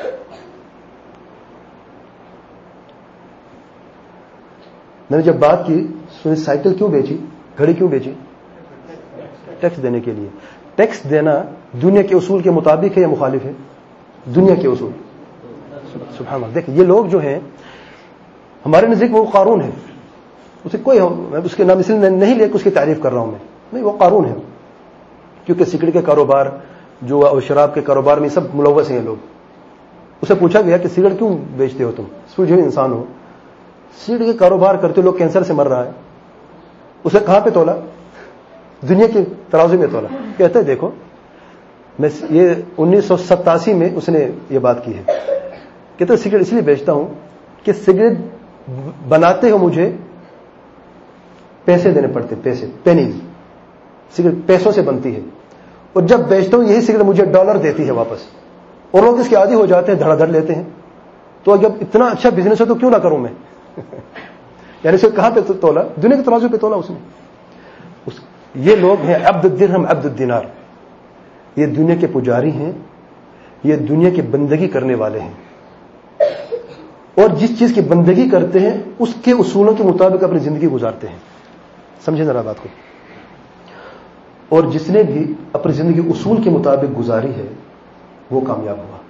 मैंने जब बात की साइकिल क्यों बेची, घड़ी क्यों बेची? टैक्स देने के लिए। टैक्स देना दुनिया के उसूल के मुताबिक है या मुखालिफ है? दुनिया के उसूल। सुभान अल्लाह। देखिए ये लोग जो हैं हमारे नजदीक वो कानून है, उसे कोई मैं उसके नाम इसलिए नहीं लेकर उसकी तारीफ कर रहा हूं मैं, नहीं वो कानून है। क्योंकि सिगरेट के कारोबार जो और शराब के कारोबार में सब मुलव्वस हैं लोग। उसे पूछा गया कि सिगरेट क्यों बेचते हो तुम, सूझे इंसान हो, सिगरेट के कारोबार करते लोग कैंसर से मर रहा है। उसे कहां पे तोला? दुनिया के तराजू में तोला। कहते देखो मैं ये उन्नीस सौ सत्तासी में उसने ये बात की है, कहते सिगरेट इसलिए बेचता हूं कि सिगरेट बनाते हो मुझे पैसे देने पड़ते, पैसे पेनीज, सिगरेट पैसों से बनती है, और जब बेचता हूं यही सिगरेट मुझे डॉलर देती है वापस, और लोग इसके आदी हो जाते हैं, धड़ाधड़ लेते हैं। तो जब इतना अच्छा बिजनेस है तो क्यों ना करूं मैं? यानी सिर्फ कहां पे तो तोला? दुनिया के तराजू पे तोला उसने। उस, ये लोग हैं अब्दुद दिरहम अब्दुद दिनार, ये दुनिया के पुजारी हैं, ये दुनिया की बंदगी करने वाले हैं, और जिस चीज की बंदगी करते हैं उसके उसूलों के मुताबिक अपनी जिंदगी गुजारते हैं। समझे जरा बात को। और जिसने भी अपनी जिंदगी उसूल के मुताबिक गुजारी है वो कामयाब हुआ।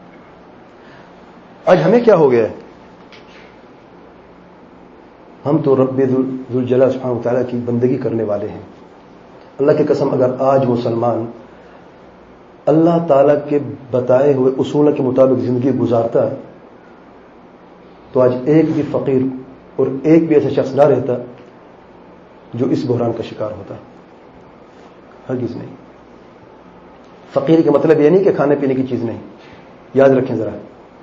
आज हमें क्या हो गया है? हम तो रब्बे जुल जलाल सुब्हानहू तआला की बंदगी करने वाले हैं। अल्लाह की कसम, अगर आज मुसलमान अल्लाह ताला के बताए हुए उसूलों के मुताबिक जिंदगी गुजारता तो आज एक भी फकीर और एक भी ऐसा शख्स ना रहता جو اس بحران کا شکار ہوتا، ہرگز نہیں۔ فقیر کا مطلب یہ نہیں کہ کھانے پینے کی چیز نہیں، یاد رکھیں ذرا۔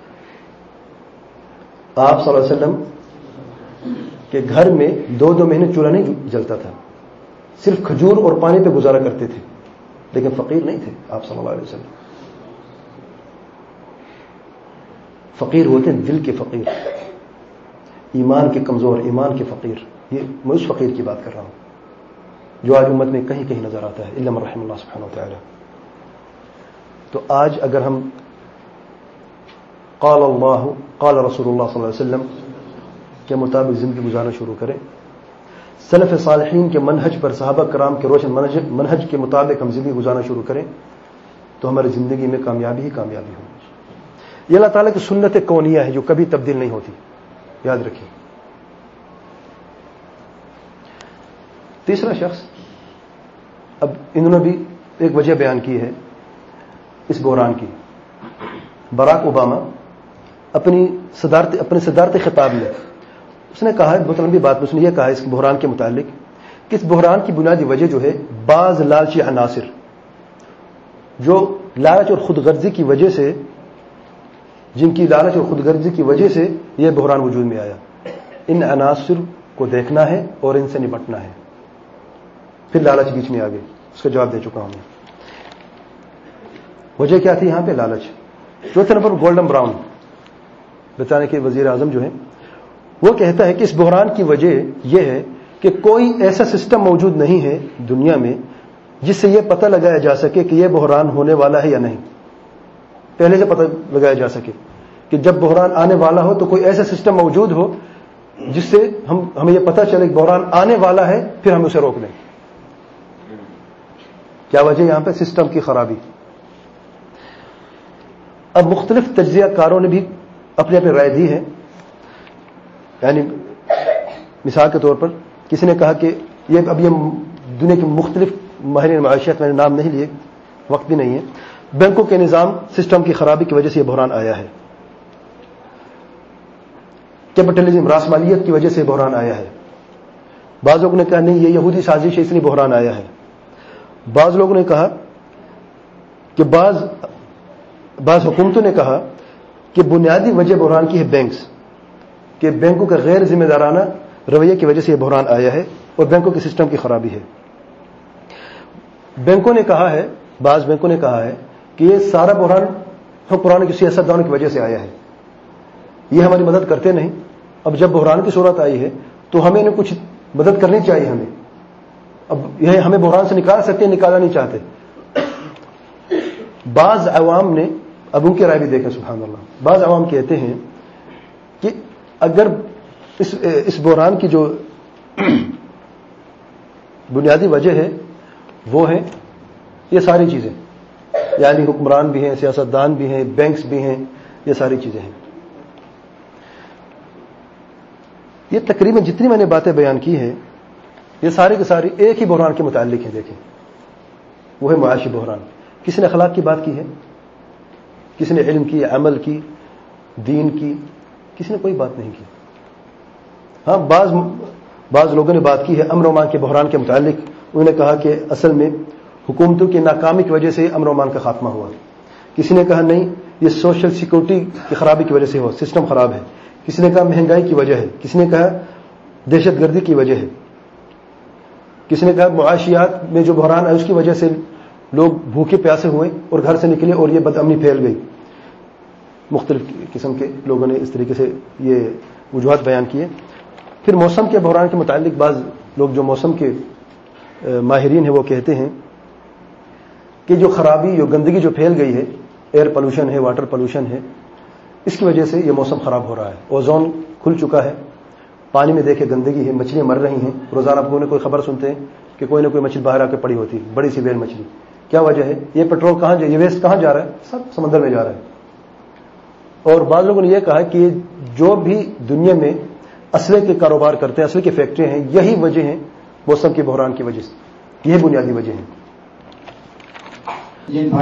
آپ صلی اللہ علیہ وسلم کے گھر میں دو دو مہینے چولہا نہیں جلتا تھا، صرف کھجور اور پانی پہ گزارا کرتے تھے، لیکن فقیر نہیں تھے آپ صلی اللہ علیہ وسلم۔ فقیر ہوتے ہیں دل کے فقیر، ایمان کے کمزور، ایمان کے فقیر۔ یہ میں اس فقیر کی بات کر رہا ہوں جو آج امت میں کہیں کہیں نظر آتا ہے، الا من رحم اللہ سبحانہ وتعالی۔ تو آج اگر ہم قال اللہ قال رسول اللہ صلی اللہ علیہ وسلم کے مطابق زندگی گزارنا شروع کریں، سلف صالحین کے منہج پر، صحابہ کرام کے روشن منہج کے مطابق ہم زندگی گزارنا شروع کریں، تو ہماری زندگی میں کامیابی ہی کامیابی ہوگی۔ یہ اللہ تعالیٰ کی سنت کونیہ ہے جو کبھی تبدیل نہیں ہوتی، یاد رکھیں۔ تیسرا شخص، اب انہوں نے بھی ایک وجہ بیان کی ہے اس بحران کی۔ براک اوباما اپنی صدارت اپنے صدارتی خطاب میں اس نے کہا، بہت لمبی بات، اس نے یہ کہا اس بحران کے متعلق کہ اس بحران کی بنیادی وجہ جو ہے بعض لالچی عناصر، جو لالچ اور خود غرضی کی وجہ سے، جن کی لالچ اور خود غرضی کی وجہ سے یہ بحران وجود میں آیا، ان عناصر کو دیکھنا ہے اور ان سے نپٹنا ہے۔ پھر لالچ بیچ میں آ گئی، اس کا جواب دے چکا ہوں میں۔ وجہ کیا تھی یہاں پہ؟ لالچ۔ چوتھے نمبر گولڈن براؤن، برطانیہ کے وزیر اعظم جو ہیں، وہ کہتا ہے کہ اس بحران کی وجہ یہ ہے کہ کوئی ایسا سسٹم موجود نہیں ہے دنیا میں جس سے یہ پتہ لگایا جا سکے کہ یہ بحران ہونے والا ہے یا نہیں، پہلے سے پتہ لگایا جا سکے کہ جب بحران آنے والا ہو تو کوئی ایسا سسٹم موجود ہو جس سے ہم ہمیں یہ پتہ چلے کہ بحران آنے والا ہے، پھر ہم اسے روک لیں۔ کیا وجہ یہاں پہ؟ سسٹم کی خرابی۔ اب مختلف تجزیہ کاروں نے بھی اپنی اپنی رائے دی ہے، یعنی مثال کے طور پر کسی نے کہا کہ یہ اب یہ دنیا کے مختلف ماہرین معیشت، میں نے نام نہیں لیے، وقت بھی نہیں ہے، بینکوں کے نظام سسٹم کی خرابی کی وجہ سے یہ بحران آیا ہے، کیپٹلزم راسمالیت کی وجہ سے بحران آیا ہے۔ بعض لوگوں نے کہا نہیں، یہ یہودی سازش ہے اس لیے بحران آیا ہے۔ بعض لوگوں نے کہا کہ بعض بعض حکومتوں نے کہا کہ بنیادی وجہ بحران کی ہے بینکس، کہ بینکوں کا غیر ذمہ دارانہ رویے کی وجہ سے یہ بحران آیا ہے اور بینکوں کے سسٹم کی خرابی ہے۔ بینکوں نے کہا ہے، بعض بینکوں نے کہا ہے کہ یہ سارا بحران حکمرانوں کی سیاستدانوں کی وجہ سے آیا ہے، یہ ہماری مدد کرتے نہیں، اب جب بحران کی صورت آئی ہے تو ہمیں انہیں کچھ مدد کرنی چاہیے، ہمیں اب یہ ہمیں بحران سے نکال سکتے ہیں، نکالا نہیں چاہتے۔ بعض عوام نے، اب ان کی رائے بھی دیکھیں، سبحان اللہ، بعض عوام کہتے ہیں کہ اگر اس اس بحران کی جو بنیادی وجہ ہے وہ ہے یہ ساری چیزیں، یعنی حکمران بھی ہیں، سیاستدان بھی ہیں، بینکس بھی ہیں، یہ ساری چیزیں ہیں۔ یہ تقریباً جتنی میں نے باتیں بیان کی ہیں یہ سارے کے سارے ایک ہی بحران کے متعلق ہیں۔ دیکھیں، وہ ہے معاشی بحران۔ کسی نے اخلاق کی بات کی ہے، کسی نے علم کی، عمل کی، دین کی، کسی نے کوئی بات نہیں کی۔ ہاں، بعض بعض لوگوں نے بات کی ہے امن و امان کے بحران کے متعلق۔ انہوں نے کہا کہ اصل میں حکومتوں کی ناکامی کی وجہ سے امن و امان کا خاتمہ ہوا۔ کسی نے کہا نہیں، یہ سوشل سیکورٹی کی خرابی کی وجہ سے ہوا، سسٹم خراب ہے۔ کسی نے کہا مہنگائی کی وجہ ہے، کسی نے کہا دہشت گردی کی وجہ ہے، کسی نے کہا معاشیات میں جو بحران ہے اس کی وجہ سے لوگ بھوکے پیاسے ہوئے اور گھر سے نکلے اور یہ بدامنی پھیل گئی۔ مختلف قسم کے لوگوں نے اس طریقے سے یہ وجوہات بیان کیے۔ پھر موسم کے بحران کے متعلق بعض لوگ جو موسم کے ماہرین ہیں وہ کہتے ہیں کہ جو خرابی، جو گندگی جو پھیل گئی ہے، ایئر پولوشن ہے، واٹر پولوشن ہے، اس کی وجہ سے یہ موسم خراب ہو رہا ہے۔ اوزون کھل چکا ہے، پانی میں دیکھے گندگی ہے، مچھلیاں مر رہی ہیں۔ روزانہ آپ کوئی نہ کوئی خبر سنتے ہیں کہ کوئی نہ کوئی مچھلی باہر آ کے پڑی ہوتی ہے، بڑی سی ویل مچھلی۔ کیا وجہ ہے؟ یہ پیٹرول کہاں جا، یہ ویسٹ کہاں جا رہا ہے؟ سب سمندر میں جا رہا ہے۔ اور بعض لوگوں نے یہ کہا کہ جو بھی دنیا میں اسلحے کے کاروبار کرتے ہیں، اسلحے کی فیکٹریاں ہیں، یہی وجہ ہیں موسم کے بحران کی وجہ سے، یہ بنیادی وجہ ہیں۔